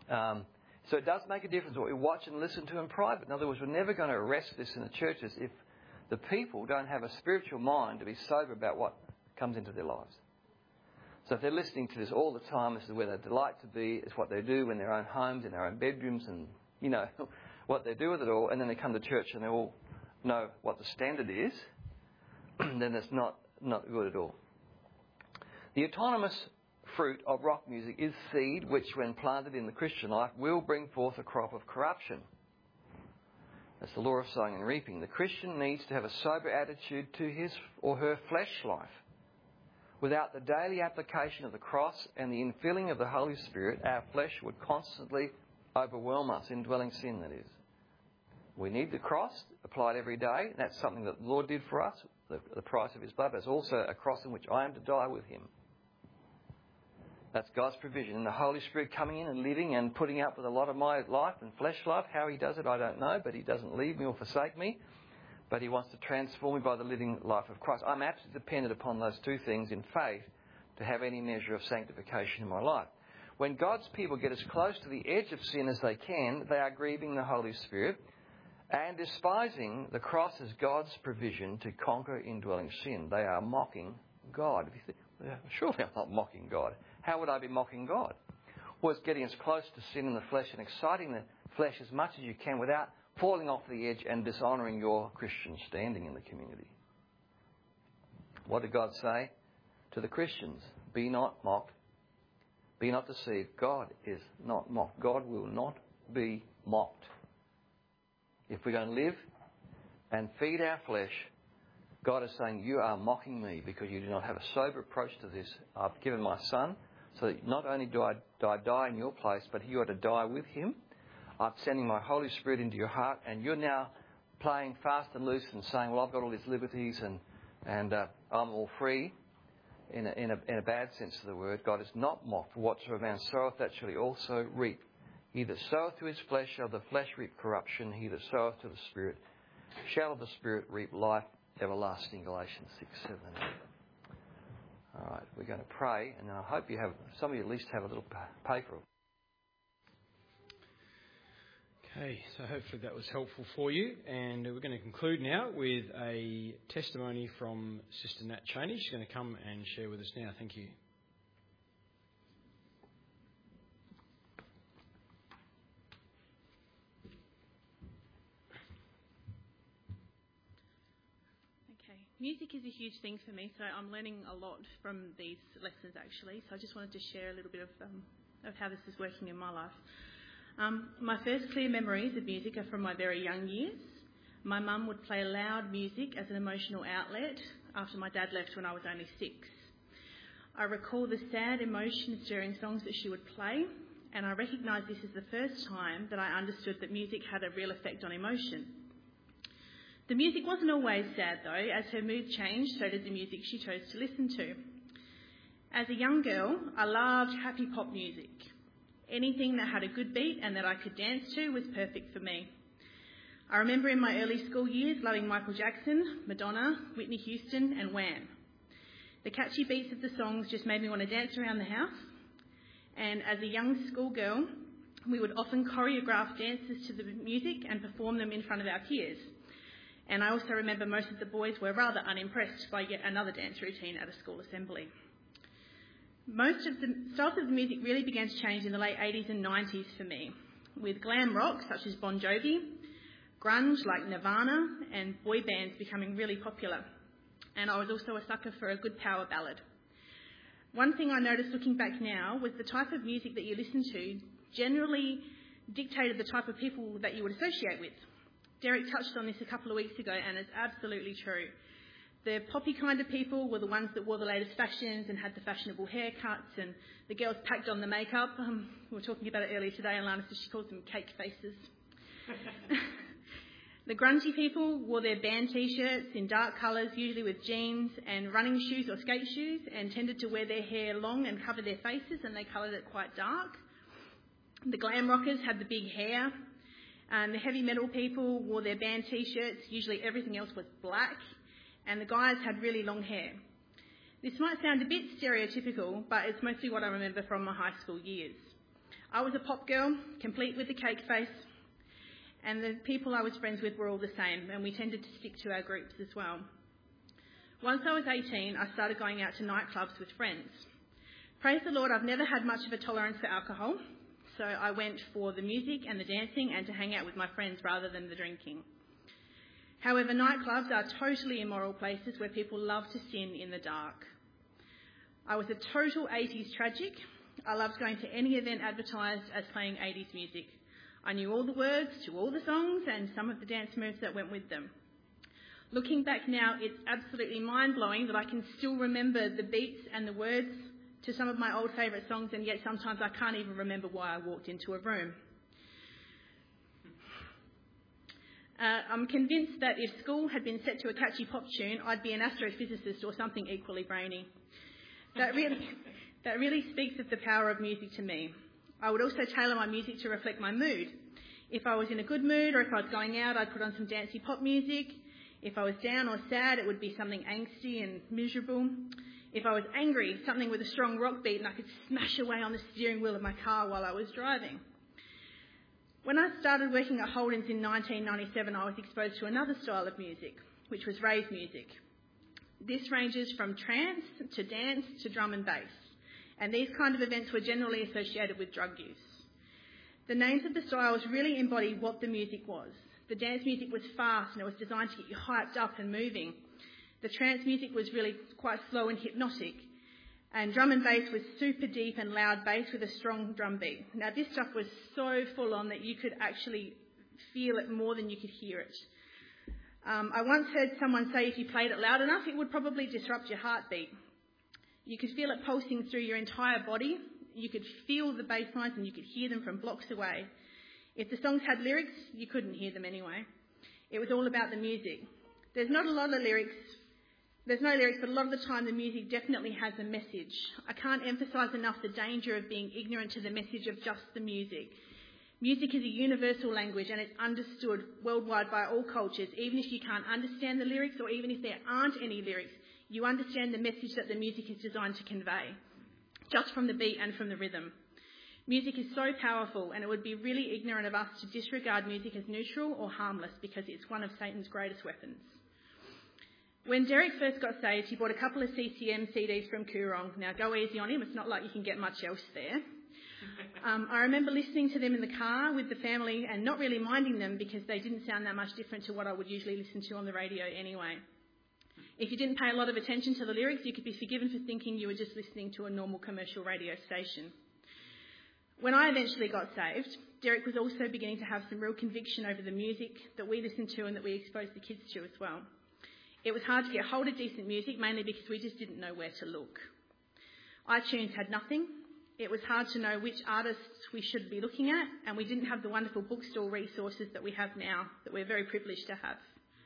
Um, so it does make a difference what we watch and listen to in private. In other words, we're never going to arrest this in the churches if the people don't have a spiritual mind to be sober about what comes into their lives. So if they're listening to this all the time, this is where they delight to be, it's what they do in their own homes, in their own bedrooms, and, you know, what they do with it all, and then they come to church and they all know what the standard is, then it's not, not good at all. The autonomous fruit of rock music is seed which, when planted in the Christian life, will bring forth a crop of corruption. That's the law of sowing and reaping. The Christian needs to have a sober attitude to his or her flesh life. Without the daily application of the cross and the infilling of the Holy Spirit, our flesh would constantly overwhelm us, indwelling sin, that is. We need the cross applied every day. That's something that the Lord did for us, the, the price of his blood. There's also a cross in which I am to die with him. That's God's provision. And the Holy Spirit coming in and living and putting up with a lot of my life and flesh life. How he does it, I don't know, but he doesn't leave me or forsake me. But he wants to transform me by the living life of Christ. I'm absolutely dependent upon those two things in faith to have any measure of sanctification in my life. When God's people get as close to the edge of sin as they can, they are grieving the Holy Spirit and despising the cross as God's provision to conquer indwelling sin. They are mocking God. If you think, well, surely I'm not mocking God. How would I be mocking God? Well, it's getting as close to sin in the flesh and exciting the flesh as much as you can without falling off the edge and dishonouring your Christian standing in the community. What did God say to the Christians? Be not mocked. Be not deceived. God is not mocked. God will not be mocked. If we're going to live and feed our flesh, God is saying, you are mocking me because you do not have a sober approach to this. I've given my Son so that not only do I, do I die in your place, but you are to die with him. I'm sending my Holy Spirit into your heart, and you're now playing fast and loose and saying, well, I've got all these liberties and, and uh, I'm all free. In a, in, a, in a bad sense of the word, God is not mocked. For whatsoever man soweth, that shall he also reap. He that soweth to his flesh shall the flesh reap corruption. He that soweth to the Spirit shall of the Spirit reap life everlasting. Galatians six, seven, and eight. All right, we're going to pray, and I hope you have, some of you at least have a little paper. Okay, so hopefully that was helpful for you, and we're going to conclude now with a testimony from Sister Nat Cheney. She's going to come and share with us now. Thank you. Okay, music is a huge thing for me, so I'm learning a lot from these lessons actually. So I just wanted to share a little bit of um, of how this is working in my life. Um, my first clear memories of music are from my very young years. My mum would play loud music as an emotional outlet after my dad left when I was only six. I recall the sad emotions during songs that she would play, and I recognise this is the first time that I understood that music had a real effect on emotion. The music wasn't always sad though. As her mood changed, so did the music she chose to listen to. As a young girl, I loved happy pop music. Anything that had a good beat and that I could dance to was perfect for me. I remember in my early school years loving Michael Jackson, Madonna, Whitney Houston and Wham. The catchy beats of the songs just made me want to dance around the house. And as a young schoolgirl, we would often choreograph dances to the music and perform them in front of our peers. And I also remember most of the boys were rather unimpressed by yet another dance routine at a school assembly. Most of the styles of the music really began to change in the late eighties and nineties for me, with glam rock such as Bon Jovi, grunge like Nirvana, and boy bands becoming really popular. And I was also a sucker for a good power ballad. One thing I noticed looking back now was the type of music that you listened to generally dictated the type of people that you would associate with. Derek touched on this a couple of weeks ago, and it's absolutely true. The poppy kind of people were the ones that wore the latest fashions and had the fashionable haircuts, and the girls packed on the makeup. Um, we were talking about it earlier today, and Lana said she calls them cake faces. The grungy people wore their band T-shirts in dark colours, usually with jeans and running shoes or skate shoes, and tended to wear their hair long and cover their faces, and they coloured it quite dark. The glam rockers had the big hair, and the heavy metal people wore their band T-shirts, usually everything else was black, and the guys had really long hair. This might sound a bit stereotypical, but it's mostly what I remember from my high school years. I was a pop girl, complete with the cake face, and the people I was friends with were all the same, and we tended to stick to our groups as well. Once I was eighteen, I started going out to nightclubs with friends. Praise the Lord, I've never had much of a tolerance for alcohol, so I went for the music and the dancing and to hang out with my friends rather than the drinking. However, nightclubs are totally immoral places where people love to sin in the dark. I was a total eighties tragic. I loved going to any event advertised as playing eighties music. I knew all the words to all the songs and some of the dance moves that went with them. Looking back now, it's absolutely mind-blowing that I can still remember the beats and the words to some of my old favourite songs, and yet sometimes I can't even remember why I walked into a room. Uh, I'm convinced that if school had been set to a catchy pop tune, I'd be an astrophysicist or something equally brainy. That really, that really speaks of the power of music to me. I would also tailor my music to reflect my mood. If I was in a good mood or if I was going out, I'd put on some dancey pop music. If I was down or sad, it would be something angsty and miserable. If I was angry, something with a strong rock beat and I could smash away on the steering wheel of my car while I was driving. When I started working at Holden's in nineteen ninety-seven, I was exposed to another style of music, which was rave music. This ranges from trance to dance to drum and bass, and these kind of events were generally associated with drug use. The names of the styles really embody what the music was. The dance music was fast and it was designed to get you hyped up and moving. The trance music was really quite slow and hypnotic. And drum and bass was super deep and loud bass with a strong drum beat. Now this stuff was so full on that you could actually feel it more than you could hear it. Um, I once heard someone say if you played it loud enough, it would probably disrupt your heartbeat. You could feel it pulsing through your entire body. You could feel the bass lines and you could hear them from blocks away. If the songs had lyrics, you couldn't hear them anyway. It was all about the music. There's not a lot of lyrics. There's no lyrics, but a lot of the time the music definitely has a message. I can't emphasise enough the danger of being ignorant to the message of just the music. Music is a universal language and it's understood worldwide by all cultures. Even if you can't understand the lyrics or even if there aren't any lyrics, you understand the message that the music is designed to convey, just from the beat and from the rhythm. Music is so powerful, and it would be really ignorant of us to disregard music as neutral or harmless because it's one of Satan's greatest weapons. When Derek first got saved, he bought a couple of C C M C Ds from Coorong. Now, go easy on him. It's not like you can get much else there. Um, I remember listening to them in the car with the family and not really minding them because they didn't sound that much different to what I would usually listen to on the radio anyway. If you didn't pay a lot of attention to the lyrics, you could be forgiven for thinking you were just listening to a normal commercial radio station. When I eventually got saved, Derek was also beginning to have some real conviction over the music that we listened to and that we exposed the kids to as well. It was hard to get hold of decent music, mainly because we just didn't know where to look. iTunes had nothing. It was hard to know which artists we should be looking at, and we didn't have the wonderful bookstore resources that we have now, that we're very privileged to have.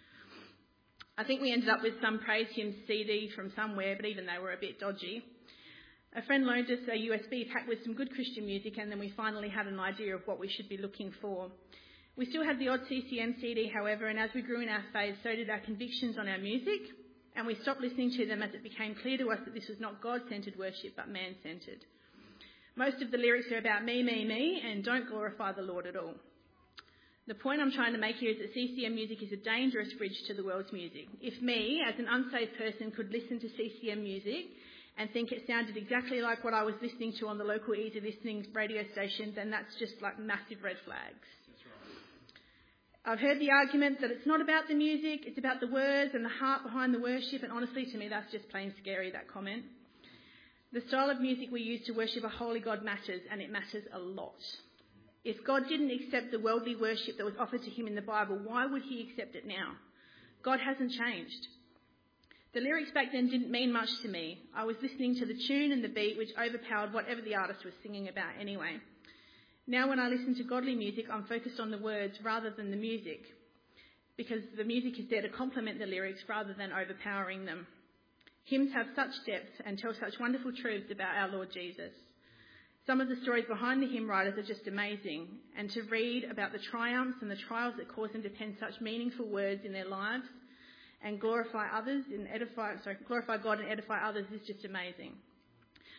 I think we ended up with some praise hymn C D from somewhere, but even they were a bit dodgy. A friend loaned us a U S B pack with some good Christian music, and then we finally had an idea of what we should be looking for. We still had the odd C C M C D, however, and as we grew in our faith, so did our convictions on our music, and we stopped listening to them as it became clear to us that this was not God-centred worship, but man-centred. Most of the lyrics are about me, me, me, and don't glorify the Lord at all. The point I'm trying to make here is that C C M music is a dangerous bridge to the world's music. If me, as an unsaved person, could listen to C C M music and think it sounded exactly like what I was listening to on the local easy listening radio station, then that's just like massive red flags. That's right. I've heard the argument that it's not about the music, it's about the words and the heart behind the worship, and honestly to me that's just plain scary, that comment. The style of music we use to worship a holy God matters, and it matters a lot. If God didn't accept the worldly worship that was offered to him in the Bible, why would he accept it now? God hasn't changed. The lyrics back then didn't mean much to me. I was listening to the tune and the beat, which overpowered whatever the artist was singing about anyway. Now when I listen to godly music, I'm focused on the words rather than the music, because the music is there to complement the lyrics rather than overpowering them. Hymns have such depth and tell such wonderful truths about our Lord Jesus. Some of the stories behind the hymn writers are just amazing, and to read about the triumphs and the trials that cause them to pen such meaningful words in their lives and glorify others and edify, sorry, glorify God and edify others is just amazing.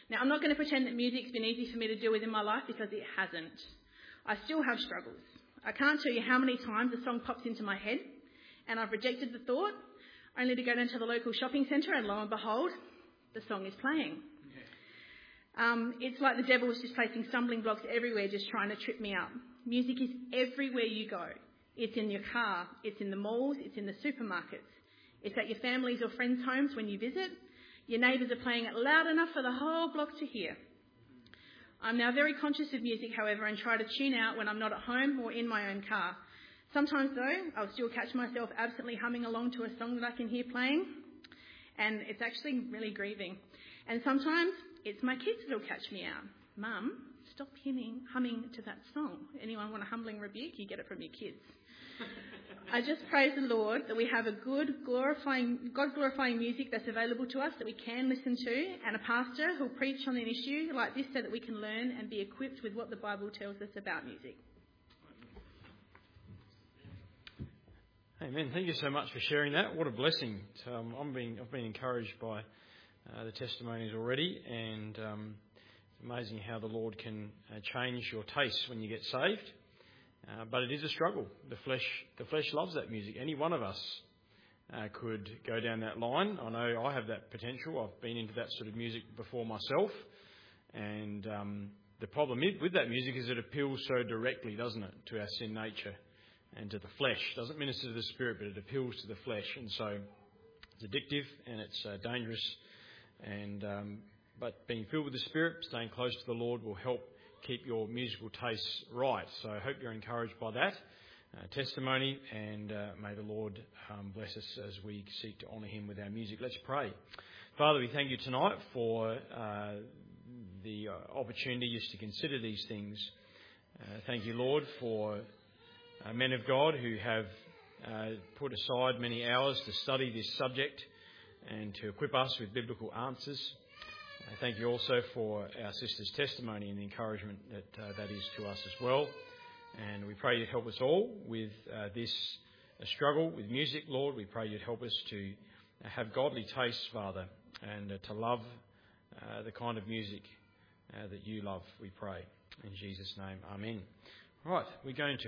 Now, I'm not going to pretend that music's been easy for me to deal with in my life, because it hasn't. I still have struggles. I can't tell you how many times a song pops into my head and I've rejected the thought, only to go down to the local shopping centre and lo and behold, the song is playing. Um, it's like the devil is just placing stumbling blocks everywhere, just trying to trip me up. Music is everywhere you go. It's in your car, it's in the malls, it's in the supermarkets. It's at your family's or friends' homes when you visit. Your neighbours are playing it loud enough for the whole block to hear. I'm now very conscious of music, however, and try to tune out when I'm not at home or in my own car. Sometimes, though, I'll still catch myself absently humming along to a song that I can hear playing, and it's actually really grieving. And sometimes it's my kids that'll catch me out. Mum, stop humming, humming to that song. Anyone want a humbling rebuke? You get it from your kids. I just praise the Lord that we have a good, glorifying, God-glorifying music that's available to us that we can listen to, and a pastor who'll preach on an issue like this so that we can learn and be equipped with what the Bible tells us about music. Amen. Thank you so much for sharing that. What a blessing. Um, I'm being, I've been encouraged by uh, the testimonies already, and um, it's amazing how the Lord can uh, change your tastes when you get saved. Uh, but it is a struggle. The flesh, the flesh loves that music. Any one of us uh, could go down that line. I know I have that potential. I've been into that sort of music before myself. And um, the problem is, with that music is it appeals so directly, doesn't it, to our sin nature and to the flesh. It doesn't minister to the spirit, but it appeals to the flesh. And so it's addictive and it's uh, dangerous. And um, but being filled with the Spirit, staying close to the Lord will help keep your musical tastes right. So I hope you're encouraged by that uh, testimony, and uh, may the Lord um, bless us as we seek to honour him with our music. Let's pray. Father, we thank you tonight for uh, the uh, opportunity just to consider these things. Uh, thank you, Lord, for uh, men of God who have uh, put aside many hours to study this subject and to equip us with biblical answers. Uh, thank you also for our sister's testimony and the encouragement that uh, that is to us as well. And we pray you'd help us all with uh, this uh, struggle with music, Lord. We pray you'd help us to uh, have godly tastes, Father, and uh, to love uh, the kind of music uh, that you love, we pray. In Jesus' name, amen. Right, we're going to